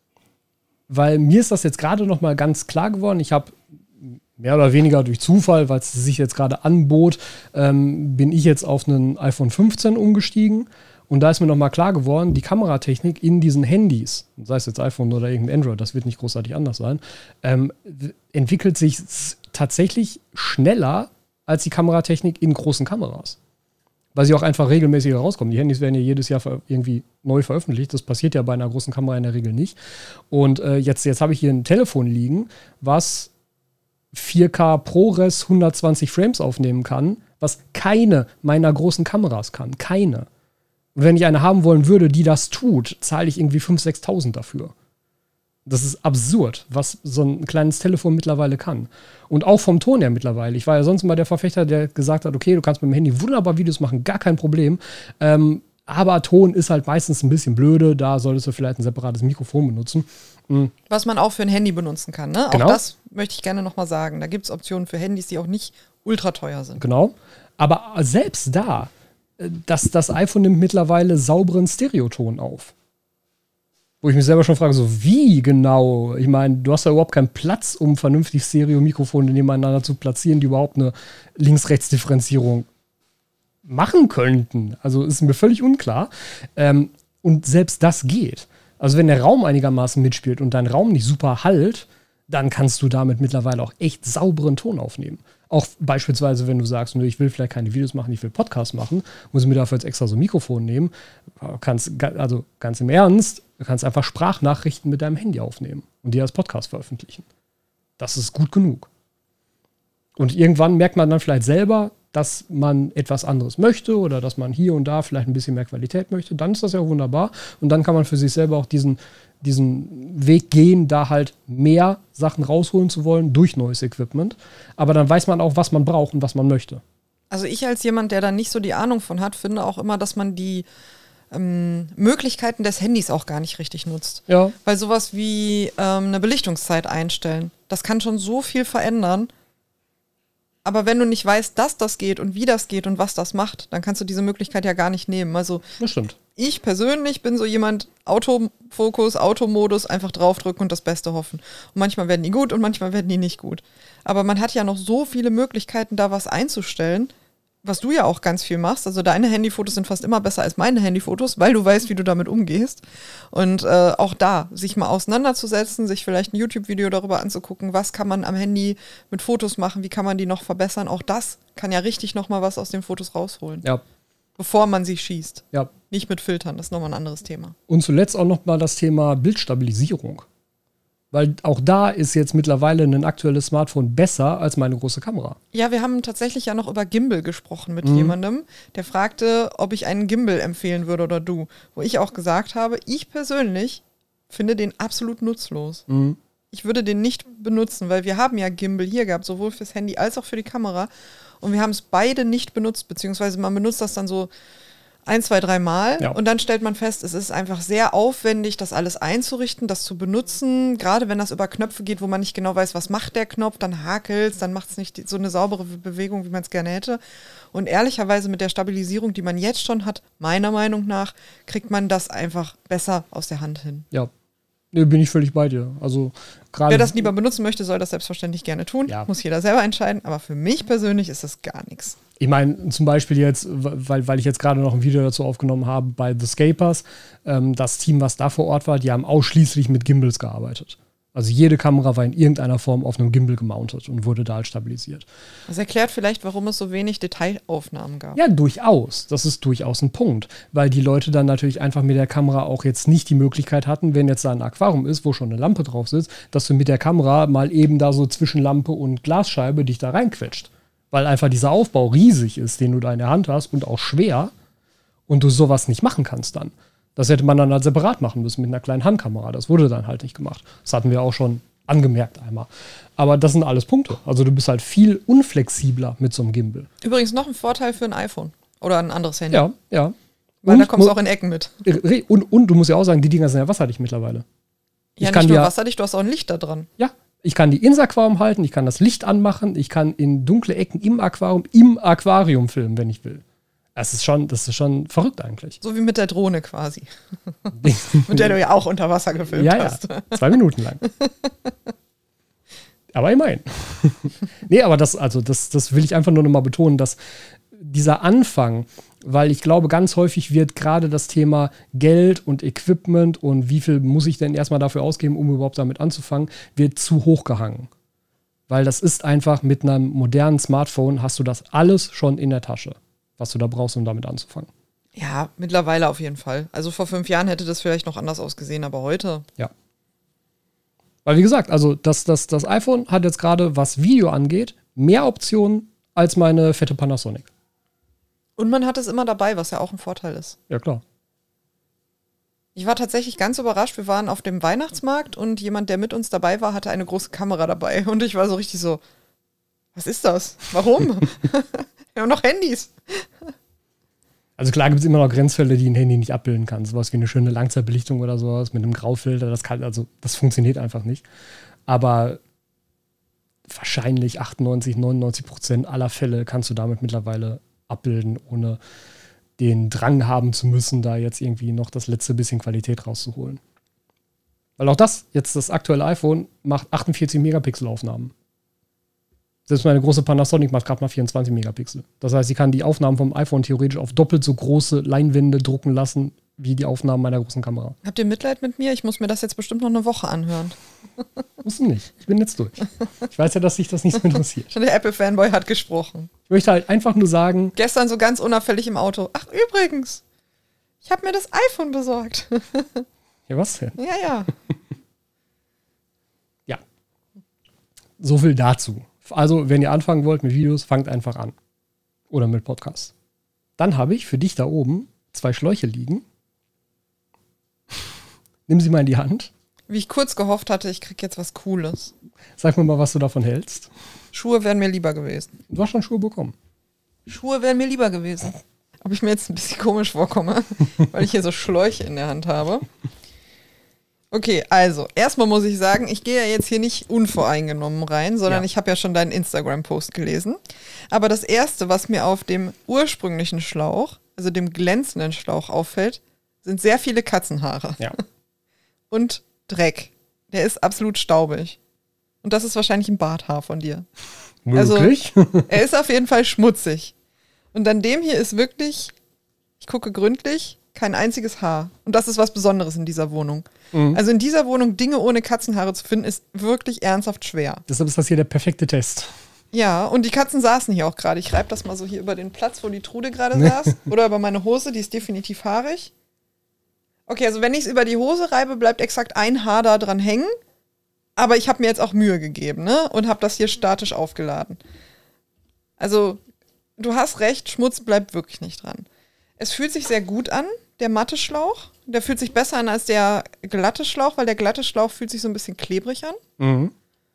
A: Weil mir ist das jetzt gerade noch mal ganz klar geworden. Ich habe mehr oder weniger durch Zufall, weil es sich jetzt gerade anbot, ähm, bin ich jetzt auf einen iPhone fünfzehn umgestiegen. Und da ist mir noch mal klar geworden, die Kameratechnik in diesen Handys, sei es jetzt iPhone oder irgendein Android, das wird nicht großartig anders sein, ähm, entwickelt sich tatsächlich schneller als die Kameratechnik in großen Kameras. Weil sie auch einfach regelmäßig rauskommen. Die Handys werden ja jedes Jahr irgendwie neu veröffentlicht. Das passiert ja bei einer großen Kamera in der Regel nicht. Und äh, jetzt, jetzt habe ich hier ein Telefon liegen, was vier K ProRes hundertzwanzig Frames aufnehmen kann, was keine meiner großen Kameras kann. Keine. Und wenn ich eine haben wollen würde, die das tut, zahle ich irgendwie fünftausend, sechstausend dafür. Das ist absurd, was so ein kleines Telefon mittlerweile kann. Und auch vom Ton her mittlerweile. Ich war ja sonst immer der Verfechter, der gesagt hat, okay, du kannst mit dem Handy wunderbar Videos machen, gar kein Problem. Ähm, aber Ton ist halt meistens ein bisschen blöde. Da solltest du vielleicht ein separates Mikrofon benutzen. Mhm.
B: Was man auch für ein Handy benutzen kann. Ne?
A: Genau.
B: Auch das möchte ich gerne nochmal sagen. Da gibt es Optionen für Handys, die auch nicht ultra teuer sind.
A: Genau. Aber selbst da, das, das iPhone nimmt mittlerweile sauberen Stereoton auf. Wo ich mich selber schon frage, so wie genau? Ich meine, du hast ja überhaupt keinen Platz, um vernünftig Stereo-Mikrofone nebeneinander zu platzieren, die überhaupt eine Links-Rechts-Differenzierung machen könnten. Also ist mir völlig unklar. Ähm, und selbst das geht. Also wenn der Raum einigermaßen mitspielt und dein Raum nicht super hallt, dann kannst du damit mittlerweile auch echt sauberen Ton aufnehmen. Auch beispielsweise, wenn du sagst, ich will vielleicht keine Videos machen, ich will Podcasts machen, muss ich mir dafür jetzt extra so ein Mikrofon nehmen. Kannst, also ganz im Ernst, du kannst einfach Sprachnachrichten mit deinem Handy aufnehmen und die als Podcast veröffentlichen. Das ist gut genug. Und irgendwann merkt man dann vielleicht selber, dass man etwas anderes möchte oder dass man hier und da vielleicht ein bisschen mehr Qualität möchte. Dann ist das ja auch wunderbar. Und dann kann man für sich selber auch diesen, diesen Weg gehen, da halt mehr Sachen rausholen zu wollen durch neues Equipment. Aber dann weiß man auch, was man braucht und was man möchte.
B: Also ich als jemand, der da nicht so die Ahnung von hat, finde auch immer, dass man die ähm, Möglichkeiten des Handys auch gar nicht richtig nutzt.
A: Ja.
B: Weil sowas wie ähm, eine Belichtungszeit einstellen, das kann schon so viel verändern. Aber wenn du nicht weißt, dass das geht und wie das geht und was das macht, dann kannst du diese Möglichkeit ja gar nicht nehmen. Also
A: Das stimmt.
B: ich persönlich bin so jemand, Autofokus, Automodus, einfach draufdrücken und das Beste hoffen. Und manchmal werden die gut und manchmal werden die nicht gut. Aber man hat ja noch so viele Möglichkeiten, da was einzustellen, was du ja auch ganz viel machst. Also deine Handyfotos sind fast immer besser als meine Handyfotos, weil du weißt, wie du damit umgehst. Und äh, auch da, sich mal auseinanderzusetzen, sich vielleicht ein YouTube-Video darüber anzugucken, was kann man am Handy mit Fotos machen, wie kann man die noch verbessern. Auch das kann ja richtig nochmal was aus den Fotos rausholen.
A: Ja.
B: Bevor man sie schießt.
A: Ja.
B: Nicht mit Filtern, das ist nochmal ein anderes Thema.
A: Und zuletzt auch noch mal das Thema Bildstabilisierung. Weil auch da ist jetzt mittlerweile ein aktuelles Smartphone besser als meine große Kamera.
B: Ja, wir haben tatsächlich ja noch über Gimbal gesprochen mit
A: Mhm.
B: jemandem, der fragte, ob ich einen Gimbal empfehlen würde oder du. Wo ich auch gesagt habe, ich persönlich finde den absolut nutzlos.
A: Mhm.
B: Ich würde den nicht benutzen, weil wir haben ja Gimbal hier gehabt, sowohl fürs Handy als auch für die Kamera. Und wir haben es beide nicht benutzt, beziehungsweise man benutzt das dann so ein, zwei, drei Mal
A: Ja.
B: und dann stellt man fest, es ist einfach sehr aufwendig, das alles einzurichten, das zu benutzen. Gerade wenn das über Knöpfe geht, wo man nicht genau weiß, was macht der Knopf, dann hakelt es, dann macht es nicht die, so eine saubere Bewegung, wie man es gerne hätte. Und ehrlicherweise mit der Stabilisierung, die man jetzt schon hat, meiner Meinung nach, kriegt man das einfach besser aus der Hand hin.
A: Ja. Nee, bin ich völlig bei dir. Also gerade.
B: Wer das lieber benutzen möchte, soll das selbstverständlich gerne tun.
A: Ja.
B: Muss jeder selber entscheiden. Aber für mich persönlich ist das gar nichts.
A: Ich meine, zum Beispiel jetzt, weil, weil ich jetzt gerade noch ein Video dazu aufgenommen habe bei The Scapers, ähm, das Team, was da vor Ort war, die haben ausschließlich mit Gimbals gearbeitet. Also jede Kamera war in irgendeiner Form auf einem Gimbal gemountet und wurde da halt stabilisiert.
B: Das erklärt vielleicht, warum es so wenig Detailaufnahmen gab.
A: Ja, durchaus. Das ist durchaus ein Punkt. Weil die Leute dann natürlich einfach mit der Kamera auch jetzt nicht die Möglichkeit hatten, wenn jetzt da ein Aquarium ist, wo schon eine Lampe drauf sitzt, dass du mit der Kamera mal eben da so zwischen Lampe und Glasscheibe dich da reinquetscht. Weil einfach dieser Aufbau riesig ist, den du da in der Hand hast und auch schwer und du sowas nicht machen kannst dann. Das hätte man dann halt separat machen müssen mit einer kleinen Handkamera. Das wurde dann halt nicht gemacht. Das hatten wir auch schon angemerkt einmal. Aber das sind alles Punkte. Also du bist halt viel unflexibler mit so einem Gimbal.
B: Übrigens noch ein Vorteil für ein iPhone oder ein anderes Handy.
A: Ja, ja.
B: Weil
A: und,
B: da kommst du auch in Ecken mit.
A: Und, und du musst ja auch sagen, die Dinger sind ja wasserdicht mittlerweile.
B: Ja,
A: ich kann
B: nicht nur
A: ja,
B: wasserdicht, du hast auch ein Licht da dran.
A: Ja, ich kann die ins Aquarium halten, ich kann das Licht anmachen, ich kann in dunkle Ecken im Aquarium, im Aquarium filmen, wenn ich will. Das ist schon, das ist schon verrückt eigentlich.
B: So wie mit der Drohne quasi. Mit der du ja auch unter Wasser gefilmt
A: ja,
B: hast.
A: Ja, zwei Minuten lang. Aber immerhin. Nee, aber das, also das, das will ich einfach nur noch mal betonen, dass dieser Anfang, weil ich glaube, ganz häufig wird gerade das Thema Geld und Equipment und wie viel muss ich denn erstmal dafür ausgeben, um überhaupt damit anzufangen, wird zu hoch gehangen. Weil das ist einfach, mit einem modernen Smartphone hast du das alles schon in der Tasche, was du da brauchst, um damit anzufangen.
B: Ja, mittlerweile auf jeden Fall. Also vor fünf Jahren hätte das vielleicht noch anders ausgesehen, aber heute.
A: Ja. Weil wie gesagt, also das, das, das iPhone hat jetzt gerade, was Video angeht, mehr Optionen als meine fette Panasonic.
B: Und man hat es immer dabei, was ja auch ein Vorteil ist.
A: Ja, klar.
B: Ich war tatsächlich ganz überrascht. Wir waren auf dem Weihnachtsmarkt und jemand, der mit uns dabei war, hatte eine große Kamera dabei. Und ich war so richtig so, was ist das? Warum? Wir haben noch Handys.
A: Also klar gibt es immer noch Grenzfälle, die ein Handy nicht abbilden kann. Sowas wie eine schöne Langzeitbelichtung oder sowas mit einem Graufilter, das kann, also das funktioniert einfach nicht. Aber wahrscheinlich achtundneunzig, neunundneunzig Prozent aller Fälle kannst du damit mittlerweile abbilden, ohne den Drang haben zu müssen, da jetzt irgendwie noch das letzte bisschen Qualität rauszuholen. Weil auch das, jetzt das aktuelle iPhone, macht achtundvierzig Megapixel Aufnahmen. Selbst meine große Panasonic macht gerade mal vierundzwanzig Megapixel. Das heißt, ich kann die Aufnahmen vom iPhone theoretisch auf doppelt so große Leinwände drucken lassen, wie die Aufnahmen meiner großen Kamera.
B: Habt ihr Mitleid mit mir? Ich muss mir das jetzt bestimmt noch eine Woche anhören.
A: Musst du nicht. Ich bin jetzt durch. Ich weiß ja, dass sich das nicht so interessiert.
B: Der Apple-Fanboy hat gesprochen.
A: Ich möchte halt einfach nur sagen...
B: Gestern so ganz unauffällig im Auto. Ach, übrigens, ich habe mir das iPhone besorgt.
A: Ja, was denn?
B: Ja, ja.
A: Ja. So viel dazu. Also, wenn ihr anfangen wollt mit Videos, fangt einfach an. Oder mit Podcasts. Dann habe ich für dich da oben zwei Schläuche liegen. Nimm sie mal in die Hand.
B: Wie ich kurz gehofft hatte, ich krieg jetzt was Cooles.
A: Sag mir mal, was du davon hältst.
B: Schuhe wären mir lieber gewesen.
A: Du hast schon Schuhe bekommen.
B: Schuhe wären mir lieber gewesen. Ob ich mir jetzt ein bisschen komisch vorkomme, weil ich hier so Schläuche in der Hand habe. Okay, also, erstmal muss ich sagen, ich gehe ja jetzt hier nicht unvoreingenommen rein, sondern
A: Ja.
B: ich habe ja schon deinen Instagram-Post gelesen. Aber das Erste, was mir auf dem ursprünglichen Schlauch, also dem glänzenden Schlauch auffällt, sind sehr viele Katzenhaare.
A: Ja.
B: Und Dreck. Der ist absolut staubig. Und das ist wahrscheinlich ein Barthaar von dir.
A: Möglich.
B: Also, er ist auf jeden Fall schmutzig. Und an dem hier ist wirklich, ich gucke gründlich, kein einziges Haar. Und das ist was Besonderes in dieser Wohnung.
A: Mhm.
B: Also in dieser Wohnung Dinge ohne Katzenhaare zu finden, ist wirklich ernsthaft schwer.
A: Deshalb ist das hier der perfekte Test.
B: Ja, und die Katzen saßen hier auch gerade. Ich reibe das mal so hier über den Platz, wo die Trude gerade saß. Oder über meine Hose, die ist definitiv haarig. Okay, also wenn ich es über die Hose reibe, bleibt exakt ein Haar da dran hängen. Aber ich habe mir jetzt auch Mühe gegeben, ne? Und habe das hier statisch aufgeladen. Also, du hast recht, Schmutz bleibt wirklich nicht dran. Es fühlt sich sehr gut an, der matte Schlauch. Der fühlt sich besser an als der glatte Schlauch, weil der glatte Schlauch fühlt sich so ein bisschen klebrig an.
A: Mhm.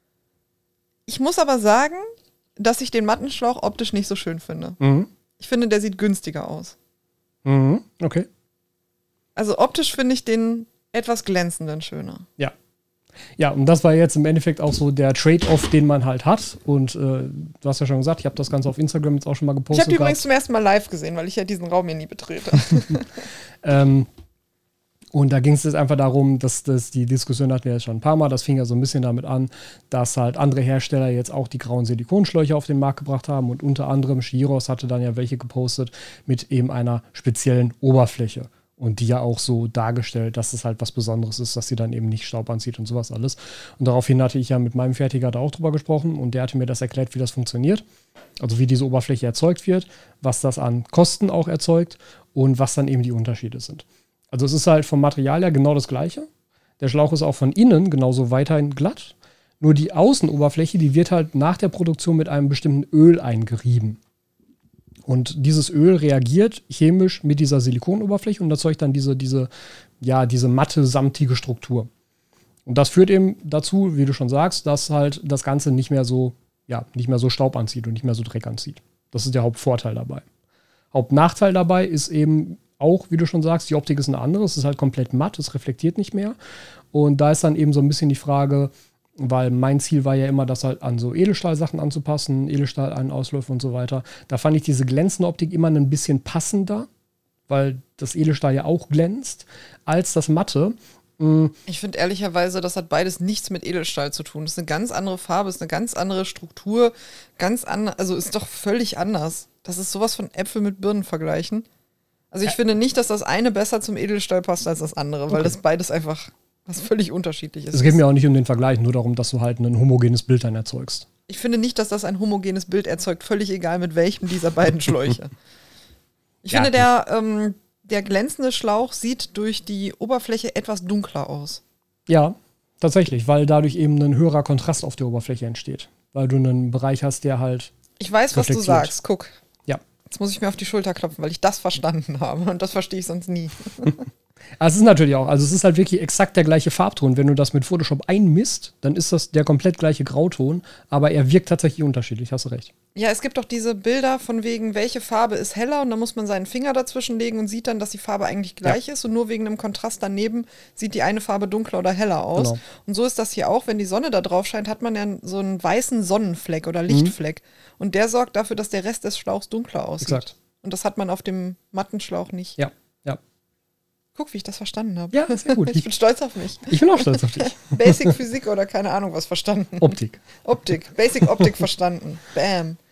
B: Ich muss aber sagen, dass ich den matten Schlauch optisch nicht so schön finde.
A: Mhm.
B: Ich finde, der sieht günstiger aus.
A: Mhm. Okay.
B: Also optisch finde ich den etwas glänzenden schöner.
A: Ja. Ja, und das war jetzt im Endeffekt auch so der Trade-off, den man halt hat. Und äh, du hast ja schon gesagt, ich habe das Ganze auf Instagram jetzt auch schon mal
B: Ich
A: gepostet.
B: habe die übrigens
A: gehabt.
B: zum ersten Mal live gesehen, weil ich ja diesen Raum hier nie betrete.
A: Ähm, und da ging es jetzt einfach darum, dass, dass die Diskussion hatten wir jetzt schon ein paar Mal, das fing ja so ein bisschen damit an, dass halt andere Hersteller jetzt auch die grauen Silikonschläuche auf den Markt gebracht haben und unter anderem Chiros hatte dann ja welche gepostet mit eben einer speziellen Oberfläche. Und die ja auch so dargestellt, dass es halt was Besonderes ist, dass sie dann eben nicht Staub anzieht und sowas alles. Und daraufhin hatte ich ja mit meinem Fertiger da auch drüber gesprochen und der hatte mir das erklärt, wie das funktioniert. Also wie diese Oberfläche erzeugt wird, was das an Kosten auch erzeugt und was dann eben die Unterschiede sind. Also es ist halt vom Material her genau das Gleiche. Der Schlauch ist auch von innen genauso weiterhin glatt. Nur die Außenoberfläche, die wird halt nach der Produktion mit einem bestimmten Öl eingerieben. Und dieses Öl reagiert chemisch mit dieser Silikonoberfläche und erzeugt dann diese, diese, ja, diese matte, samtige Struktur. Und das führt eben dazu, wie du schon sagst, dass halt das Ganze nicht mehr so, ja, nicht mehr so Staub anzieht und nicht mehr so Dreck anzieht. Das ist der Hauptvorteil dabei. Hauptnachteil dabei ist eben auch, wie du schon sagst, die Optik ist eine andere. Es ist halt komplett matt, es reflektiert nicht mehr. Und da ist dann eben so ein bisschen die Frage, weil mein Ziel war ja immer, das halt an so Edelstahlsachen anzupassen, Edelstahl an Ausläufe und so weiter. Da fand ich diese glänzende Optik immer ein bisschen passender, weil das Edelstahl ja auch glänzt, als das Matte. Mhm.
B: Ich finde ehrlicherweise, das hat beides nichts mit Edelstahl zu tun. Das ist eine ganz andere Farbe, ist eine ganz andere Struktur, ganz anders, also ist doch völlig anders. Das ist sowas von Äpfel mit Birnen vergleichen. Also ich ja. finde nicht, dass das eine besser zum Edelstahl passt als das andere, weil okay. das beides einfach was völlig unterschiedlich ist.
A: Es geht mir auch nicht um den Vergleich, nur darum, dass du halt ein homogenes Bild dann erzeugst.
B: Ich finde nicht, dass das ein homogenes Bild erzeugt, völlig egal mit welchem dieser beiden Schläuche. Ich ja, finde, der, ähm, der glänzende Schlauch sieht durch die Oberfläche etwas dunkler aus.
A: Ja, tatsächlich, weil dadurch eben ein höherer Kontrast auf der Oberfläche entsteht. Weil du einen Bereich hast, der halt
B: Ich weiß, was du sagst, guck.
A: Ja.
B: Jetzt muss ich mir auf die Schulter klopfen, weil ich das verstanden habe und das verstehe ich sonst nie.
A: Aber es ist natürlich auch, also es ist halt wirklich exakt der gleiche Farbton. Wenn du das mit Photoshop einmisst, dann ist das der komplett gleiche Grauton, aber er wirkt tatsächlich unterschiedlich, hast du recht.
B: Ja, es gibt doch diese Bilder von wegen, welche Farbe ist heller und da muss man seinen Finger dazwischen legen und sieht dann, dass die Farbe eigentlich gleich ja. ist und nur wegen dem Kontrast daneben sieht die eine Farbe dunkler oder heller aus. Genau. Und so ist das hier auch, wenn die Sonne da drauf scheint, hat man ja so einen weißen Sonnenfleck oder Lichtfleck mhm. und der sorgt dafür, dass der Rest des Schlauchs dunkler aussieht. Exakt. Und das hat man auf dem matten Schlauch nicht.
A: Ja, ja.
B: Guck, wie ich das verstanden habe.
A: Ja, sehr gut.
B: Ich bin stolz auf mich.
A: Ich bin auch stolz auf dich.
B: Basic Physik oder keine Ahnung was verstanden.
A: Optik.
B: Optik. Basic Optik verstanden. Bam.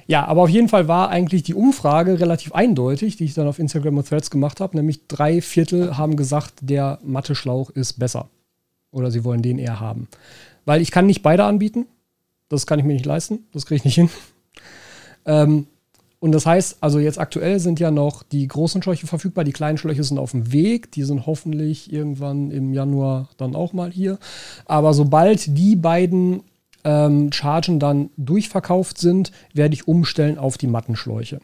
A: Ja, aber auf jeden Fall war eigentlich die Umfrage relativ eindeutig, die ich dann auf Instagram und Threads gemacht habe. Nämlich drei Viertel haben gesagt, der Mathe-Schlauch ist besser. Oder sie wollen den eher haben. Weil ich kann nicht beide anbieten. Das kann ich mir nicht leisten. Das kriege ich nicht hin. ähm, und das heißt, also jetzt aktuell sind ja noch die großen Schläuche verfügbar. Die kleinen Schläuche sind auf dem Weg. Die sind hoffentlich irgendwann im Januar dann auch mal hier. Aber sobald die beiden ähm, Chargen dann durchverkauft sind, werde ich umstellen auf die Mattenschläuche.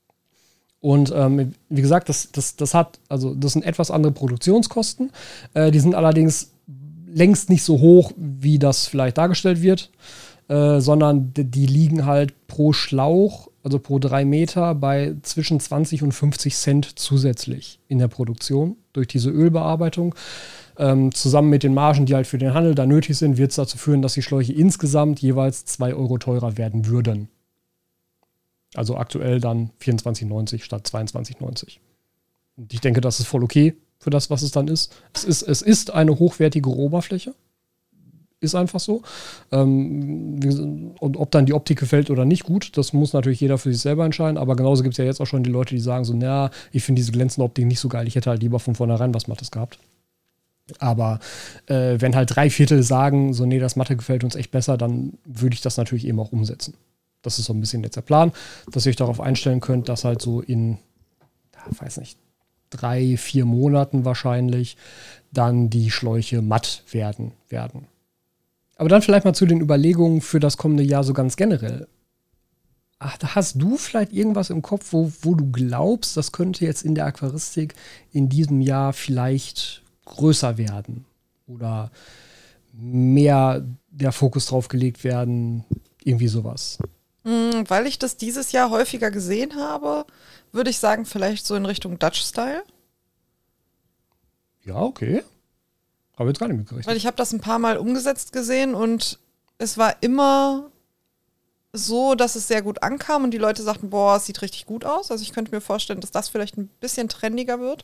A: Und ähm, wie gesagt, das, das, das hat, also das sind etwas andere Produktionskosten. Äh, die sind allerdings längst nicht so hoch, wie das vielleicht dargestellt wird, äh, sondern die, die liegen halt pro Schlauch, also pro drei Meter, bei zwischen zwanzig und fünfzig Cent zusätzlich in der Produktion durch diese Ölbearbeitung. Ähm, zusammen mit den Margen, die halt für den Handel da nötig sind, wird es dazu führen, dass die Schläuche insgesamt jeweils zwei Euro teurer werden würden. Also aktuell dann vierundzwanzig neunzig statt zweiundzwanzig neunzig. Und ich denke, das ist voll okay für das, was es dann ist. Es ist, es ist eine hochwertige Oberfläche. Ist einfach so. Ähm, und ob dann die Optik gefällt oder nicht, gut, das muss natürlich jeder für sich selber entscheiden. Aber genauso gibt es ja jetzt auch schon die Leute, die sagen so, naja, ich finde diese glänzende Optik nicht so geil. Ich hätte halt lieber von vornherein was Mattes gehabt. Aber äh, wenn halt drei Viertel sagen, so, nee, das Matte gefällt uns echt besser, dann würde ich das natürlich eben auch umsetzen. Das ist so ein bisschen jetzt der Plan, dass ihr euch darauf einstellen könnt, dass halt so in, ja, weiß nicht, drei, vier Monaten wahrscheinlich dann die Schläuche matt werden werden. Aber dann vielleicht mal zu den Überlegungen für das kommende Jahr so ganz generell. Ach, da hast du vielleicht irgendwas im Kopf, wo, wo du glaubst, das könnte jetzt in der Aquaristik in diesem Jahr vielleicht größer werden oder mehr der Fokus drauf gelegt werden, irgendwie sowas.
B: Mm, weil ich das dieses Jahr häufiger gesehen habe, würde ich sagen, vielleicht so in Richtung Dutch-Style.
A: Ja, okay. Habe jetzt gar nicht mitgerechnet.
B: Weil ich habe das ein paar Mal umgesetzt gesehen und es war immer so, dass es sehr gut ankam und die Leute sagten, boah, es sieht richtig gut aus. Also ich könnte mir vorstellen, dass das vielleicht ein bisschen trendiger wird.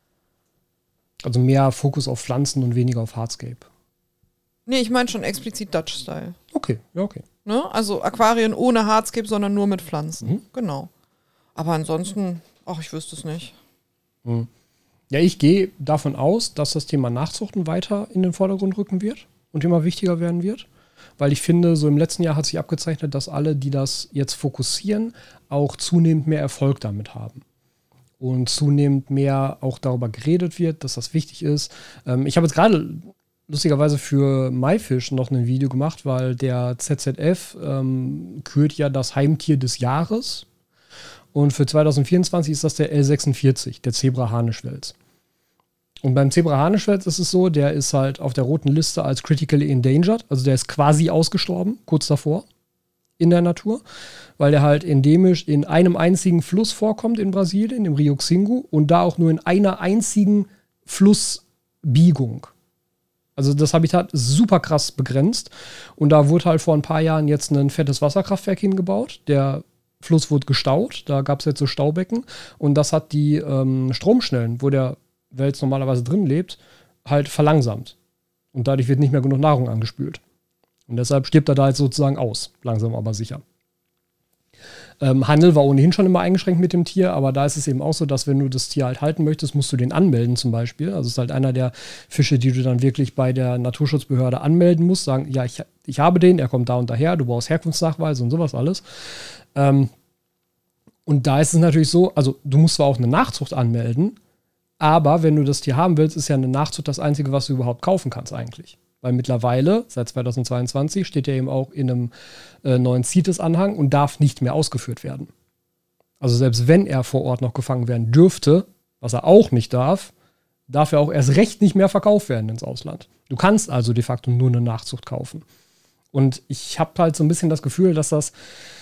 A: Also mehr Fokus auf Pflanzen und weniger auf Hardscape.
B: Nee, ich meine schon explizit Dutch-Style.
A: Okay, ja, okay.
B: Ne? Also Aquarien ohne Hardscape, sondern nur mit Pflanzen.
A: Mhm.
B: Genau. Aber ansonsten, ach, ich wüsste es nicht.
A: Mhm. Ja, ich gehe davon aus, dass das Thema Nachzuchten weiter in den Vordergrund rücken wird und immer wichtiger werden wird. Weil ich finde, so im letzten Jahr hat sich abgezeichnet, dass alle, die das jetzt fokussieren, auch zunehmend mehr Erfolg damit haben. Und zunehmend mehr auch darüber geredet wird, dass das wichtig ist. Ähm, ich habe jetzt gerade lustigerweise für MyFish noch ein Video gemacht, weil der Z Z F ähm, kürt ja das Heimtier des Jahres. Und für zwanzig vierundzwanzig ist das der L sechsundvierzig, der Zebra-Harnischwels. Und beim Zebra-Harnischwels ist es so, der ist halt auf der roten Liste als critically endangered. Also der ist quasi ausgestorben, kurz davor, in der Natur. Weil der halt endemisch in einem einzigen Fluss vorkommt in Brasilien, im Rio Xingu. Und da auch nur in einer einzigen Flussbiegung. Also das Habitat ist super krass begrenzt. Und da wurde halt vor ein paar Jahren jetzt ein fettes Wasserkraftwerk hingebaut. Der Fluss wurde gestaut. Da gab es jetzt so Staubecken. Und das hat die ähm, Stromschnellen, wo der Wels normalerweise drin lebt, halt verlangsamt. Und dadurch wird nicht mehr genug Nahrung angespült. Und deshalb stirbt er da jetzt sozusagen aus. Langsam aber sicher. Ähm, Handel war ohnehin schon immer eingeschränkt mit dem Tier, aber da ist es eben auch so, dass wenn du das Tier halt halten möchtest, musst du den anmelden zum Beispiel. Also es ist halt einer der Fische, die du dann wirklich bei der Naturschutzbehörde anmelden musst. Sagen, ja, ich, ich habe den, er kommt da und daher, du brauchst Herkunftsnachweise und sowas alles. Ähm, und da ist es natürlich so, also du musst zwar auch eine Nachzucht anmelden, aber wenn du das Tier haben willst, ist ja eine Nachzucht das Einzige, was du überhaupt kaufen kannst eigentlich. Weil mittlerweile, seit zweitausendzweiundzwanzig, steht er eben auch in einem äh, neuen CITES-Anhang und darf nicht mehr ausgeführt werden. Also selbst wenn er vor Ort noch gefangen werden dürfte, was er auch nicht darf, darf er auch erst recht nicht mehr verkauft werden ins Ausland. Du kannst also de facto nur eine Nachzucht kaufen. Und ich habe halt so ein bisschen das Gefühl, dass das,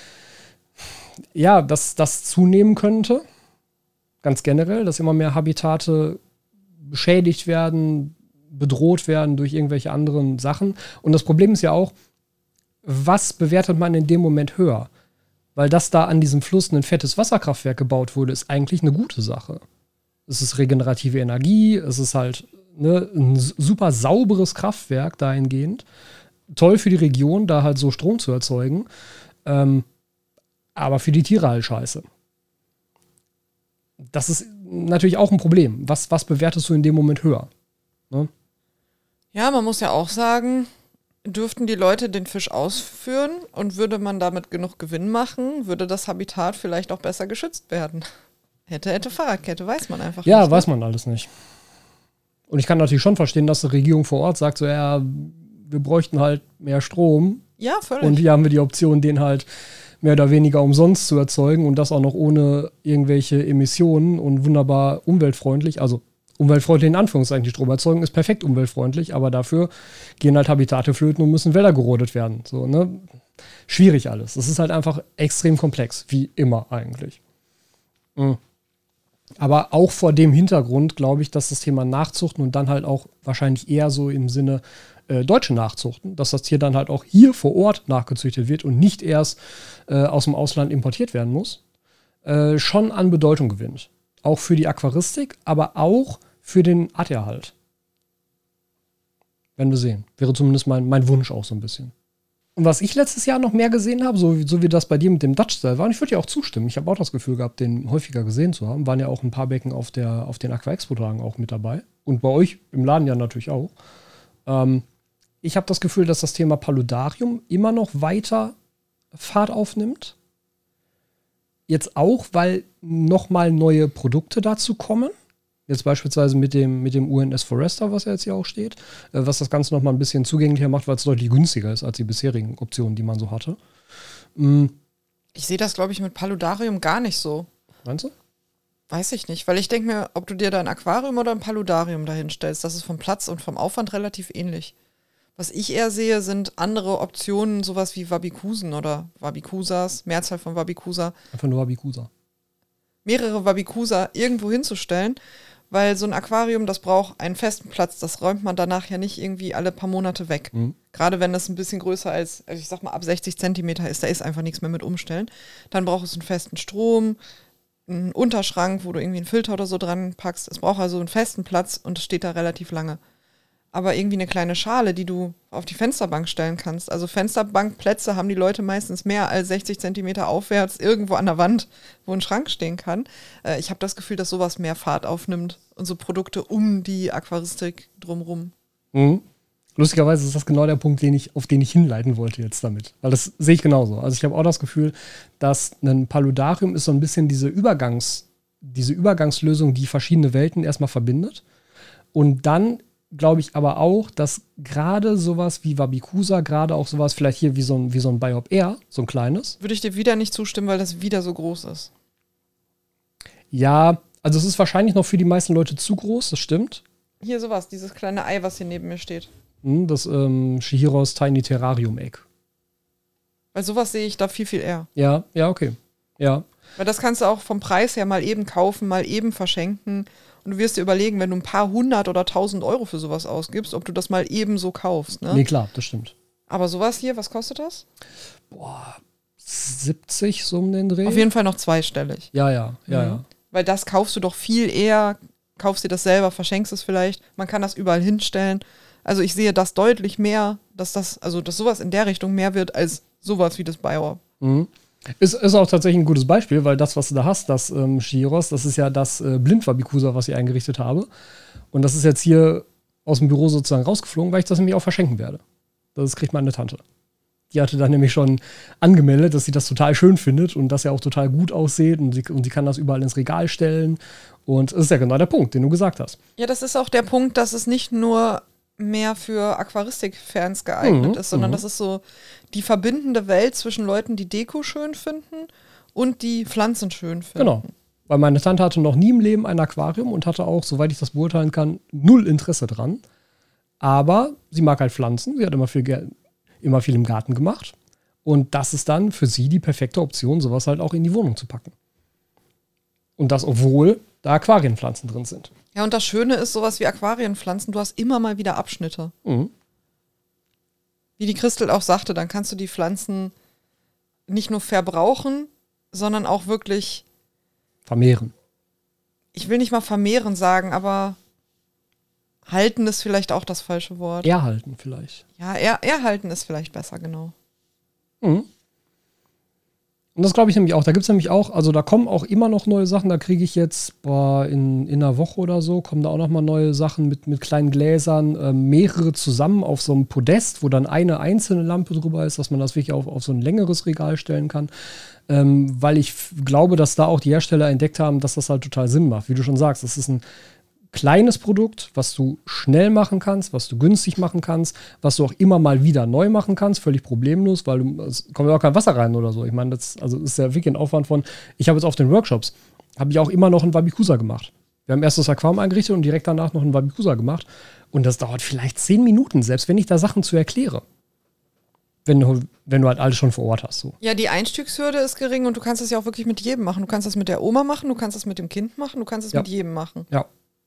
A: ja, dass das zunehmen könnte. Ganz generell, dass immer mehr Habitate beschädigt werden, bedroht werden durch irgendwelche anderen Sachen. Und das Problem ist ja auch, was bewertet man in dem Moment höher? Weil dass da an diesem Fluss ein fettes Wasserkraftwerk gebaut wurde, ist eigentlich eine gute Sache. Es ist regenerative Energie, es ist halt ne, ein super sauberes Kraftwerk dahingehend. Toll für die Region, da halt so Strom zu erzeugen. Ähm, aber für die Tiere halt scheiße. Das ist natürlich auch ein Problem. Was, was bewertest du in dem Moment höher? Ne?
B: Ja, man muss ja auch sagen, dürften die Leute den Fisch ausführen und würde man damit genug Gewinn machen, würde das Habitat vielleicht auch besser geschützt werden. Hätte, hätte Fahrradkette, weiß man einfach
A: ja,
B: nicht. Ja,
A: weiß man alles nicht. Und ich kann natürlich schon verstehen, dass die Regierung vor Ort sagt, so ja, wir bräuchten halt mehr Strom.
B: Ja, völlig.
A: Und hier haben wir die Option, den halt mehr oder weniger umsonst zu erzeugen und das auch noch ohne irgendwelche Emissionen und wunderbar umweltfreundlich. Also umweltfreundlich in Anführungszeichen. Die Stromerzeugung ist perfekt umweltfreundlich, aber dafür gehen halt Habitate flöten und müssen Wälder gerodet werden. So, ne? Schwierig alles. Das ist halt einfach extrem komplex, wie immer eigentlich. Mhm. Aber auch vor dem Hintergrund glaube ich, dass das Thema Nachzuchten und dann halt auch wahrscheinlich eher so im Sinne äh, deutsche Nachzuchten, dass das Tier dann halt auch hier vor Ort nachgezüchtet wird und nicht erst äh, aus dem Ausland importiert werden muss, äh, schon an Bedeutung gewinnt. Auch für die Aquaristik, aber auch für den Arterhalt. Werden wir sehen. Wäre zumindest mein, mein Wunsch auch so ein bisschen. Und was ich letztes Jahr noch mehr gesehen habe, so, so wie das bei dir mit dem Dutch-Style war, und ich würde ja auch zustimmen, ich habe auch das Gefühl gehabt, den häufiger gesehen zu haben, waren ja auch ein paar Becken auf, der, auf den Aqua-Expo-Tagen auch mit dabei. Und bei euch im Laden ja natürlich auch. Ähm, ich habe das Gefühl, dass das Thema Paludarium immer noch weiter Fahrt aufnimmt. Jetzt auch, weil nochmal neue Produkte dazu kommen. Jetzt beispielsweise mit dem, mit dem U N S Forester, was ja jetzt hier auch steht, äh, was das Ganze nochmal ein bisschen zugänglicher macht, weil es deutlich günstiger ist als die bisherigen Optionen, die man so hatte. Mhm.
B: Ich sehe das, glaube ich, mit Paludarium gar nicht so.
A: Meinst du?
B: Weiß ich nicht, weil ich denke mir, ob du dir da ein Aquarium oder ein Paludarium dahin stellst, das ist vom Platz und vom Aufwand relativ ähnlich. Was ich eher sehe, sind andere Optionen, sowas wie Wabikusen oder Wabikusas, Mehrzahl von Wabikusa.
A: Einfach nur Wabikusa.
B: Mehrere Wabikusa irgendwo hinzustellen, weil so ein Aquarium, das braucht einen festen Platz, das räumt man danach ja nicht irgendwie alle paar Monate weg. Mhm. Gerade wenn das ein bisschen größer als, also ich sag mal ab sechzig Zentimeter ist, da ist einfach nichts mehr mit umstellen. Dann braucht es einen festen Strom, einen Unterschrank, wo du irgendwie einen Filter oder so dran packst. Es braucht also einen festen Platz und es steht da relativ lange. Aber irgendwie eine kleine Schale, die du auf die Fensterbank stellen kannst. Also Fensterbankplätze haben die Leute meistens mehr als sechzig Zentimeter aufwärts irgendwo an der Wand, wo ein Schrank stehen kann. Äh, ich habe das Gefühl, dass sowas mehr Fahrt aufnimmt und so Produkte um die Aquaristik drumrum.
A: Mhm. Lustigerweise ist das genau der Punkt, den ich, auf den ich hinleiten wollte jetzt damit. Weil das sehe ich genauso. Also ich habe auch das Gefühl, dass ein Paludarium ist so ein bisschen diese Übergangs, diese Übergangslösung, die verschiedene Welten erstmal verbindet. Und dann glaube ich aber auch, dass gerade sowas wie Wabikusa, gerade auch sowas vielleicht hier wie so ein, wie so ein Biop Air, so ein kleines.
B: Würde ich dir wieder nicht zustimmen, weil das wieder so groß ist.
A: Ja, also es ist wahrscheinlich noch für die meisten Leute zu groß, das stimmt.
B: Hier sowas, dieses kleine Ei, was hier neben mir steht.
A: Das ähm, Shihiros Tiny Terrarium Egg.
B: Weil sowas sehe ich da viel, viel eher.
A: Ja, ja, okay. Ja.
B: Weil das kannst du auch vom Preis her mal eben kaufen, mal eben verschenken. Und du wirst dir überlegen, wenn du ein paar hundert oder tausend Euro für sowas ausgibst, ob du das mal eben so kaufst. Ne?
A: Nee, klar, das stimmt.
B: Aber sowas hier, was kostet das?
A: Boah, siebzig so um den Dreh.
B: Auf jeden Fall noch zweistellig.
A: Ja, ja, ja, mhm. ja.
B: Weil das kaufst du doch viel eher, kaufst dir das selber, verschenkst es vielleicht. Man kann das überall hinstellen. Also ich sehe das deutlich mehr, dass das, also dass sowas in der Richtung mehr wird als sowas wie das Biorb.
A: Mhm. Ist, ist auch tatsächlich ein gutes Beispiel, weil das, was du da hast, das ähm, Shihiros, das ist ja das äh, Blind-Wabikusa, was ich eingerichtet habe. Und das ist jetzt hier aus dem Büro sozusagen rausgeflogen, weil ich das nämlich auch verschenken werde. Das kriegt meine Tante. Die hatte dann nämlich schon angemeldet, dass sie das total schön findet und dass er auch total gut aussieht und sie, und sie kann das überall ins Regal stellen. Und das ist ja genau der Punkt, den du gesagt hast.
B: Ja, das ist auch der Punkt, dass es nicht nur mehr für Aquaristik-Fans geeignet
A: mhm,
B: ist, sondern
A: mhm.
B: das ist so die verbindende Welt zwischen Leuten, die Deko schön finden und die Pflanzen schön finden.
A: Genau, weil meine Tante hatte noch nie im Leben ein Aquarium und hatte auch, soweit ich das beurteilen kann, null Interesse dran. Aber sie mag halt Pflanzen, sie hat immer viel, immer viel im Garten gemacht und das ist dann für sie die perfekte Option, sowas halt auch in die Wohnung zu packen. Und das, obwohl da Aquarienpflanzen drin sind.
B: Ja, und das Schöne ist, sowas wie Aquarienpflanzen, du hast immer mal wieder Abschnitte.
A: Mhm.
B: Wie die Christel auch sagte, dann kannst du die Pflanzen nicht nur verbrauchen, sondern auch wirklich
A: vermehren.
B: Ich will nicht mal vermehren sagen, aber halten ist vielleicht auch das falsche Wort.
A: Erhalten vielleicht.
B: Ja, er, erhalten ist vielleicht besser, genau.
A: Mhm. Und das glaube ich nämlich auch. Da gibt es nämlich auch, also da kommen auch immer noch neue Sachen. Da kriege ich jetzt boah, in, in einer Woche oder so, kommen da auch noch mal neue Sachen mit, mit kleinen Gläsern, äh, mehrere zusammen auf so einem Podest, wo dann eine einzelne Lampe drüber ist, dass man das wirklich auf, auf so ein längeres Regal stellen kann. Ähm, weil ich f- glaube, dass da auch die Hersteller entdeckt haben, dass das halt total Sinn macht. Wie du schon sagst, das ist ein kleines Produkt, was du schnell machen kannst, was du günstig machen kannst, was du auch immer mal wieder neu machen kannst, völlig problemlos, weil du, es kommt ja auch kein Wasser rein oder so. Ich meine, das also ist ja wirklich ein Aufwand von, ich habe jetzt auf den Workshops, habe ich auch immer noch einen Wabikusa gemacht. Wir haben erst das Aquarium eingerichtet und direkt danach noch einen Wabikusa gemacht. Und das dauert vielleicht zehn Minuten, selbst wenn ich da Sachen zu erkläre. Wenn du, wenn du halt alles schon vor Ort hast. So.
B: Ja, die Einstiegshürde ist gering und du kannst das ja auch wirklich mit jedem machen. Du kannst das mit der Oma machen, du kannst das mit dem Kind machen, du kannst es
A: Ja.
B: mit jedem machen.
A: Ja.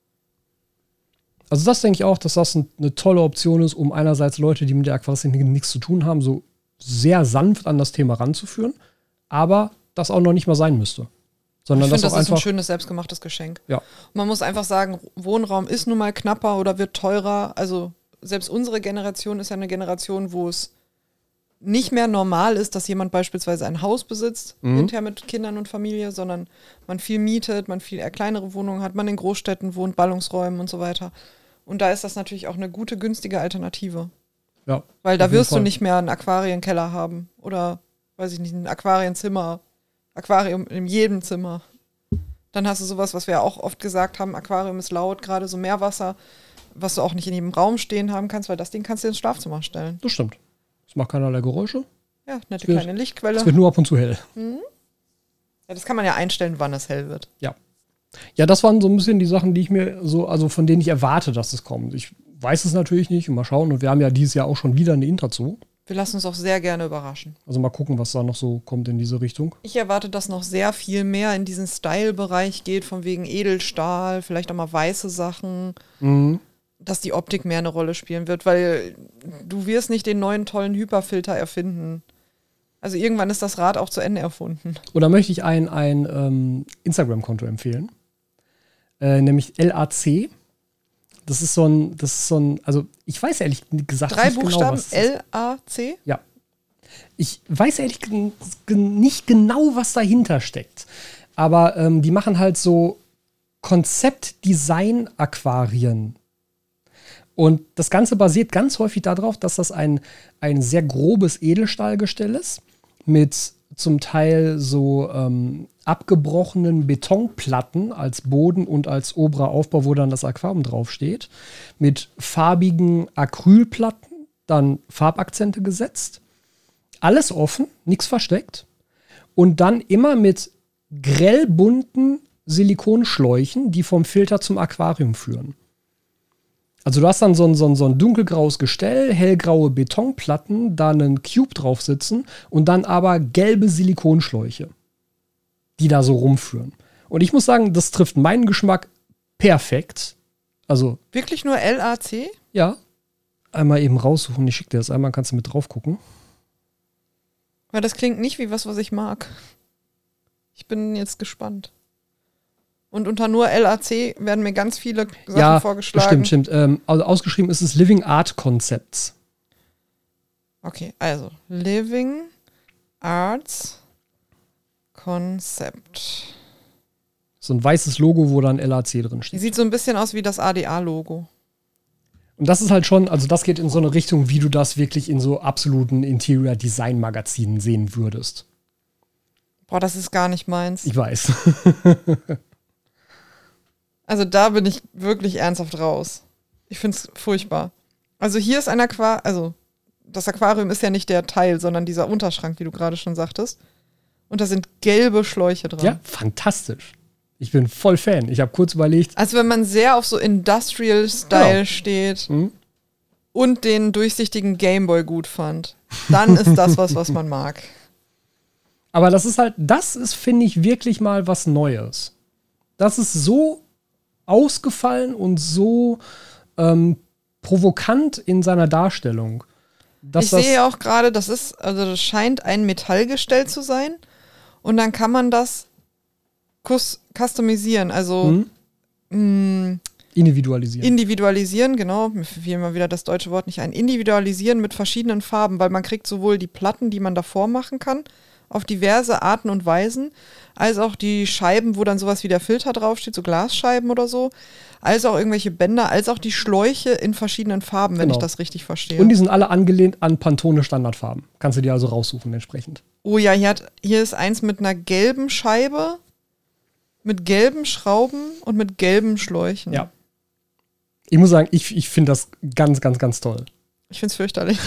A: Also das denke ich auch, dass das ein, eine tolle Option ist, um einerseits Leute, die mit der Aquaristik nichts zu tun haben, so sehr sanft an das Thema ranzuführen, aber das auch noch nicht mal sein müsste. Sondern
B: Ich
A: das
B: finde,
A: auch
B: das ist ein
A: einfach.
B: schönes, selbstgemachtes Geschenk.
A: Ja.
B: Man muss einfach sagen, Wohnraum ist nun mal knapper oder wird teurer. Also selbst unsere Generation ist ja eine Generation, wo es nicht mehr normal ist, dass jemand beispielsweise ein Haus besitzt,
A: Mhm.
B: hinterher mit Kindern und Familie, sondern man viel mietet, man viel eher kleinere Wohnungen hat, man in Großstädten wohnt, Ballungsräumen und so weiter. Und da ist das natürlich auch eine gute, günstige Alternative.
A: Ja,
B: Weil da
A: auf jeden
B: wirst du
A: Fall.
B: nicht mehr einen Aquarienkeller haben oder, weiß ich nicht, ein Aquarienzimmer, Aquarium in jedem Zimmer. Dann hast du sowas, was wir ja auch oft gesagt haben, Aquarium ist laut, gerade so Meerwasser, was du auch nicht in jedem Raum stehen haben kannst, weil das Ding kannst du ins Schlafzimmer stellen.
A: Das stimmt. Es macht keinerlei Geräusche.
B: Ja, nette
A: wird-
B: kleine Lichtquelle.
A: Es wird nur ab und zu hell.
B: Ja, das kann man ja einstellen, wann es hell wird.
A: Ja. Ja, das waren so ein bisschen die Sachen, die ich mir so, also von denen ich erwarte, dass es kommt. Ich weiß es natürlich nicht und mal schauen. Und wir haben ja dieses Jahr auch schon wieder eine Intrazoo.
B: Wir lassen uns auch sehr gerne überraschen.
A: Also mal gucken, was da noch so kommt in diese Richtung.
B: Ich erwarte, dass noch sehr viel mehr in diesen Style-Bereich geht, von wegen Edelstahl, vielleicht auch mal weiße Sachen,
A: Mhm.
B: dass die Optik mehr eine Rolle spielen wird, weil du wirst nicht den neuen tollen Hyperfilter erfinden. Also irgendwann ist das Rad auch zu Ende erfunden.
A: Oder möchte ich ein, ein ähm, Instagram-Konto empfehlen. Äh, nämlich L A C. Das ist so ein, das ist so ein, also ich weiß ehrlich gesagt
B: Drei
A: nicht genau,
B: Buchstaben,
A: was es ist.
B: L A C.
A: Ja. Ich weiß ehrlich gen- gen- nicht genau, was dahinter steckt. Aber ähm, die machen halt so Konzept-Design-Aquarien. Und das Ganze basiert ganz häufig darauf, dass das ein, ein sehr grobes Edelstahlgestell ist, mit zum Teil so ähm, abgebrochenen Betonplatten als Boden und als oberer Aufbau, wo dann das Aquarium draufsteht, mit farbigen Acrylplatten, dann Farbakzente gesetzt. Alles offen, nichts versteckt. Und dann immer mit grellbunten Silikonschläuchen, die vom Filter zum Aquarium führen. Also du hast dann so ein, so ein, so ein dunkelgraues Gestell, hellgraue Betonplatten, da einen Cube drauf sitzen und dann aber gelbe Silikonschläuche, die da so rumführen. Und ich muss sagen, das trifft meinen Geschmack perfekt. Also,
B: Wirklich nur L A C?
A: ja, einmal eben raussuchen. Ich schicke dir das einmal, kannst du mit drauf gucken.
B: Weil das klingt nicht wie was, was ich mag. Ich bin jetzt gespannt. Und unter nur L A C werden mir ganz viele Sachen
A: Ja,
B: vorgeschlagen.
A: stimmt, stimmt. Ähm, also ausgeschrieben ist es Living Art Concepts.
B: Okay, also Living Arts Concept.
A: So ein weißes Logo, wo dann L A C drin
B: Die
A: steht.
B: sieht so ein bisschen aus wie das A D A-Logo.
A: Und das ist halt schon, also das geht in so eine Richtung, wie du das wirklich in so absoluten Interior-Design-Magazinen sehen würdest.
B: Boah, das ist gar nicht meins.
A: Ich weiß.
B: Also da bin ich wirklich ernsthaft raus. Ich find's furchtbar. Also hier ist ein Aquarium, also das Aquarium ist ja nicht der Teil, sondern dieser Unterschrank, wie du gerade schon sagtest. Und da sind gelbe Schläuche dran.
A: Ja, fantastisch. Ich bin voll Fan. Ich habe kurz überlegt,
B: Also wenn man sehr auf so Industrial-Style
A: Genau.
B: steht
A: hm,
B: und den durchsichtigen Gameboy gut fand, dann ist das was, was man mag.
A: aber das ist halt, das ist, finde ich, wirklich mal was Neues. Das ist so ausgefallen und so ähm, provokant in seiner Darstellung. Dass
B: Ich
A: das,
B: sehe auch gerade, das ist, also das scheint ein Metallgestell zu sein. Und dann kann man das kus- customisieren, also
A: hm,
B: mh,
A: individualisieren.
B: individualisieren, genau, mir fiel mal wieder das deutsche Wort nicht ein, individualisieren mit verschiedenen Farben, weil man kriegt sowohl die Platten, die man davor machen kann, auf diverse Arten und Weisen, als auch die Scheiben, wo dann sowas wie der Filter draufsteht, so Glasscheiben oder so, als auch irgendwelche Bänder, als auch die Schläuche in verschiedenen Farben, wenn
A: Genau.
B: ich das richtig verstehe.
A: Und die sind alle angelehnt an Pantone Standardfarben. Kannst du dir also raussuchen entsprechend.
B: Oh ja, hier, hat, hier ist eins mit einer gelben Scheibe, mit gelben Schrauben und mit gelben Schläuchen.
A: Ja. Ich muss sagen, ich, ich finde das ganz, ganz, ganz toll.
B: Ich finde es fürchterlich.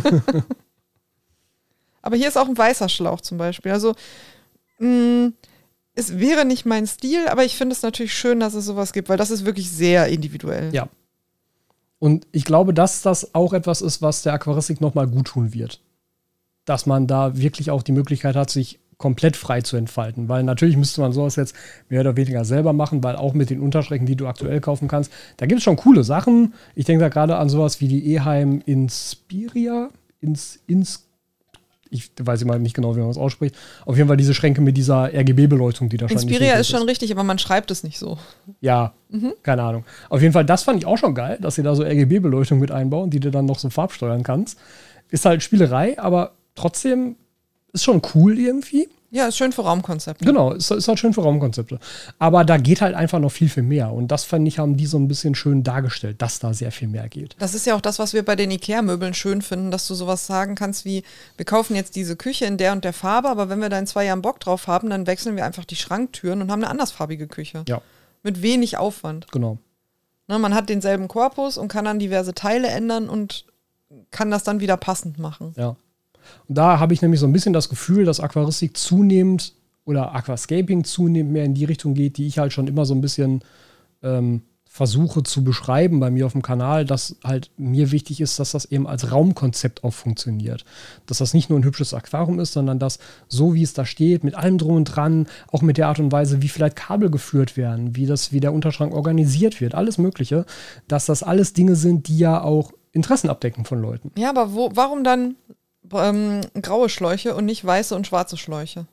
B: Aber hier ist auch ein weißer Schlauch zum Beispiel. Also, mh, es wäre nicht mein Stil, aber ich finde es natürlich schön, dass es sowas gibt, weil das ist wirklich sehr individuell.
A: Ja. Und ich glaube, dass das auch etwas ist, was der Aquaristik nochmal gut tun wird. Dass man da wirklich auch die Möglichkeit hat, sich komplett frei zu entfalten. Weil natürlich müsste man sowas jetzt mehr oder weniger selber machen, weil auch mit den Unterschrecken, die du aktuell kaufen kannst, da gibt es schon coole Sachen. Ich denke da gerade an sowas wie die Eheim Inspiria. Ins, ins, ich weiß mal nicht genau, wie man das ausspricht. Auf jeden Fall diese Schränke mit dieser R G B-Beleuchtung, die da schon
B: Inspiria ist schon richtig, aber man schreibt es nicht so.
A: Ja, mhm. keine Ahnung. Auf jeden Fall, das fand ich auch schon geil, dass sie da so R G B-Beleuchtung mit einbauen, die du dann noch so farbsteuern kannst. Ist halt Spielerei, aber trotzdem ist schon cool irgendwie.
B: Ja, ist schön für Raumkonzepte.
A: Genau, ist, ist halt schön für Raumkonzepte. Aber da geht halt einfach noch viel, viel mehr. Und das, fand ich, haben die so ein bisschen schön dargestellt, dass da sehr viel mehr geht.
B: Das ist ja auch das, was wir bei den Ikea-Möbeln schön finden, dass du sowas sagen kannst wie, wir kaufen jetzt diese Küche in der und der Farbe, aber wenn wir da in zwei Jahren Bock drauf haben, dann wechseln wir einfach die Schranktüren und haben eine andersfarbige Küche.
A: Ja.
B: Mit wenig Aufwand.
A: Genau.
B: Ne, man hat denselben Korpus und kann dann diverse Teile ändern und kann das dann wieder passend machen.
A: Ja. Und da habe ich nämlich so ein bisschen das Gefühl, dass Aquaristik zunehmend oder Aquascaping zunehmend mehr in die Richtung geht, die ich halt schon immer so ein bisschen ähm, versuche zu beschreiben bei mir auf dem Kanal, dass halt mir wichtig ist, dass das eben als Raumkonzept auch funktioniert. Dass das nicht nur ein hübsches Aquarium ist, sondern dass so wie es da steht, mit allem drum und dran, auch mit der Art und Weise, wie vielleicht Kabel geführt werden, wie das, wie der Unterschrank organisiert wird, alles Mögliche, dass das alles Dinge sind, die ja auch Interessen abdecken von Leuten.
B: Ja, aber wo, warum dann ähm, graue Schläuche und nicht weiße und schwarze Schläuche?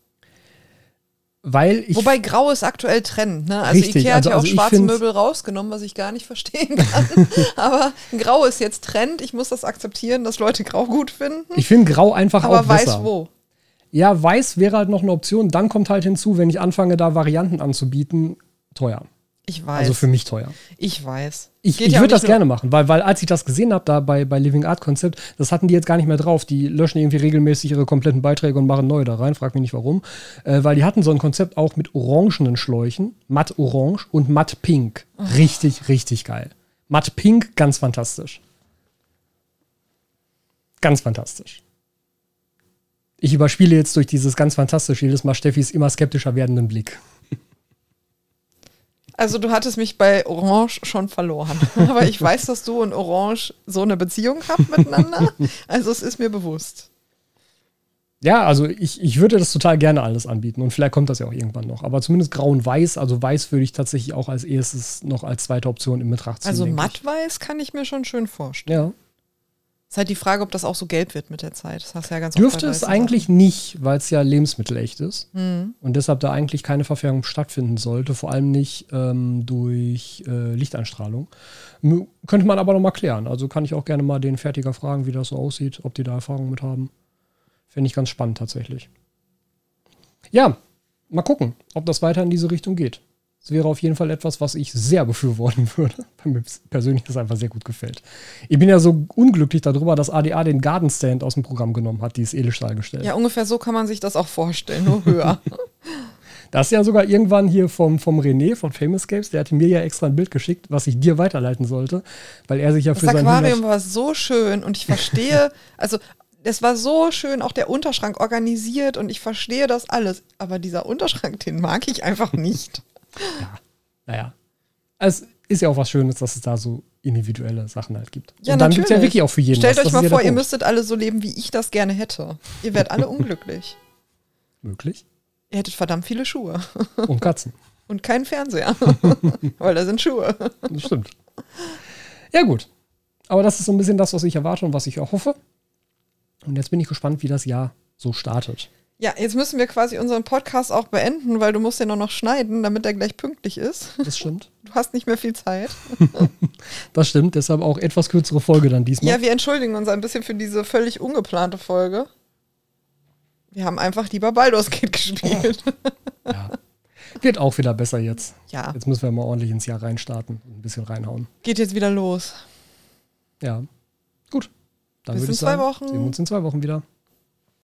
A: Weil ich
B: Wobei grau ist aktuell Trend, ne? Also
A: Richtig,
B: Ikea hat
A: also-
B: ja auch
A: also ich
B: schwarze
A: find-
B: Möbel rausgenommen, was ich gar nicht verstehen kann. Aber grau ist jetzt Trend. Ich muss das akzeptieren, dass Leute grau gut finden.
A: Ich finde Grau einfach
B: Aber
A: auch
B: weiß
A: besser.
B: wo.
A: Ja, weiß wäre halt noch eine Option. Dann kommt halt hinzu, wenn ich anfange, da Varianten anzubieten, teuer.
B: Ich weiß.
A: Also für mich teuer.
B: Ich weiß.
A: Ich,
B: Geht
A: ich
B: ja auch
A: würde das
B: nicht nur-
A: gerne machen, weil, weil als ich das gesehen habe, da bei, bei Living Art Concept, das hatten die jetzt gar nicht mehr drauf. Die löschen irgendwie regelmäßig ihre kompletten Beiträge und machen neue da rein. Frag mich nicht warum. Äh, weil die hatten so ein Konzept auch mit orangenen Schläuchen, matt orange und matt pink. Richtig, richtig geil. Matt pink, ganz fantastisch. Ganz fantastisch. Ich überspiele jetzt durch dieses ganz fantastisch jedes Mal Steffis immer skeptischer werdenden Blick.
B: Also du hattest mich bei Orange schon verloren. Aber ich weiß, dass du und Orange so eine Beziehung habt miteinander. Also es ist mir bewusst.
A: Ja, also ich, ich würde das total gerne alles anbieten und vielleicht kommt das ja auch irgendwann noch. Aber zumindest grau und weiß, also weiß würde ich tatsächlich auch als erstes noch als zweite Option in Betracht ziehen.
B: Also
A: denke
B: mattweiß kann ich mir schon schön vorstellen.
A: ich. Ja.
B: Ist halt die Frage, ob das auch so gelb wird mit der Zeit. Das hast du ja ganz oft
A: Dürfte
B: bei
A: es
B: weißen
A: eigentlich nicht, weil es ja lebensmittelecht ist
B: Mhm.
A: und deshalb da eigentlich keine Verfärbung stattfinden sollte, vor allem nicht ähm, durch äh, Lichteinstrahlung. M- könnte man aber noch mal klären. Also kann ich auch gerne mal den Fertiger fragen, wie das so aussieht, ob die da Erfahrung mit haben. Fände ich ganz spannend tatsächlich. Ja, mal gucken, ob das weiter in diese Richtung geht. Es wäre auf jeden Fall etwas, was ich sehr befürworten würde, weil mir persönlich das einfach sehr gut gefällt. Ich bin ja so unglücklich darüber, dass A D A den Garden Stand aus dem Programm genommen hat, dieses Edelstahl gestellt.
B: Ja, ungefähr so kann man sich das auch vorstellen, nur höher.
A: Das ist ja sogar irgendwann hier vom, vom René von Famouscapes, der hatte mir ja extra ein Bild geschickt, was ich dir weiterleiten sollte, weil er sich ja für
B: Das
A: sein
B: Aquarium
A: hundert
B: war so schön und ich verstehe, also es war so schön, auch der Unterschrank organisiert und ich verstehe das alles. Aber dieser Unterschrank, den mag ich einfach nicht.
A: Ja, naja. Es ist ja auch was Schönes, dass es da so individuelle Sachen halt gibt.
B: Ja,
A: und dann gibt es ja
B: natürlich.
A: wirklich auch für jeden
B: Stellt
A: was.
B: euch
A: Das
B: mal
A: ist ja
B: vor,
A: der
B: ihr
A: Punkt.
B: müsstet alle so leben, wie ich das gerne hätte. Ihr werdet alle unglücklich.
A: Möglich.
B: Ihr hättet verdammt viele Schuhe
A: Und Katzen.
B: und keinen Fernseher, weil da sind Schuhe.
A: Das stimmt. Ja, gut. Aber das ist so ein bisschen das, was ich erwarte und was ich auch hoffe. Und jetzt bin ich gespannt, wie das Jahr so startet.
B: Ja, jetzt müssen wir quasi unseren Podcast auch beenden, weil du musst den noch, noch schneiden, damit er gleich pünktlich ist.
A: Das stimmt.
B: Du hast nicht mehr viel Zeit.
A: Das stimmt. Deshalb auch etwas kürzere Folge dann diesmal.
B: Ja, wir entschuldigen uns ein bisschen für diese völlig ungeplante Folge. Wir haben einfach lieber Baldur's Gate gespielt.
A: Ja. Wird auch wieder besser jetzt.
B: Ja.
A: Jetzt müssen wir mal ordentlich ins Jahr reinstarten und ein bisschen reinhauen.
B: Geht jetzt wieder los.
A: Ja. Gut. Dann
B: Bis
A: würde
B: in
A: ich sagen,
B: zwei Wochen.
A: sehen wir uns in zwei Wochen wieder.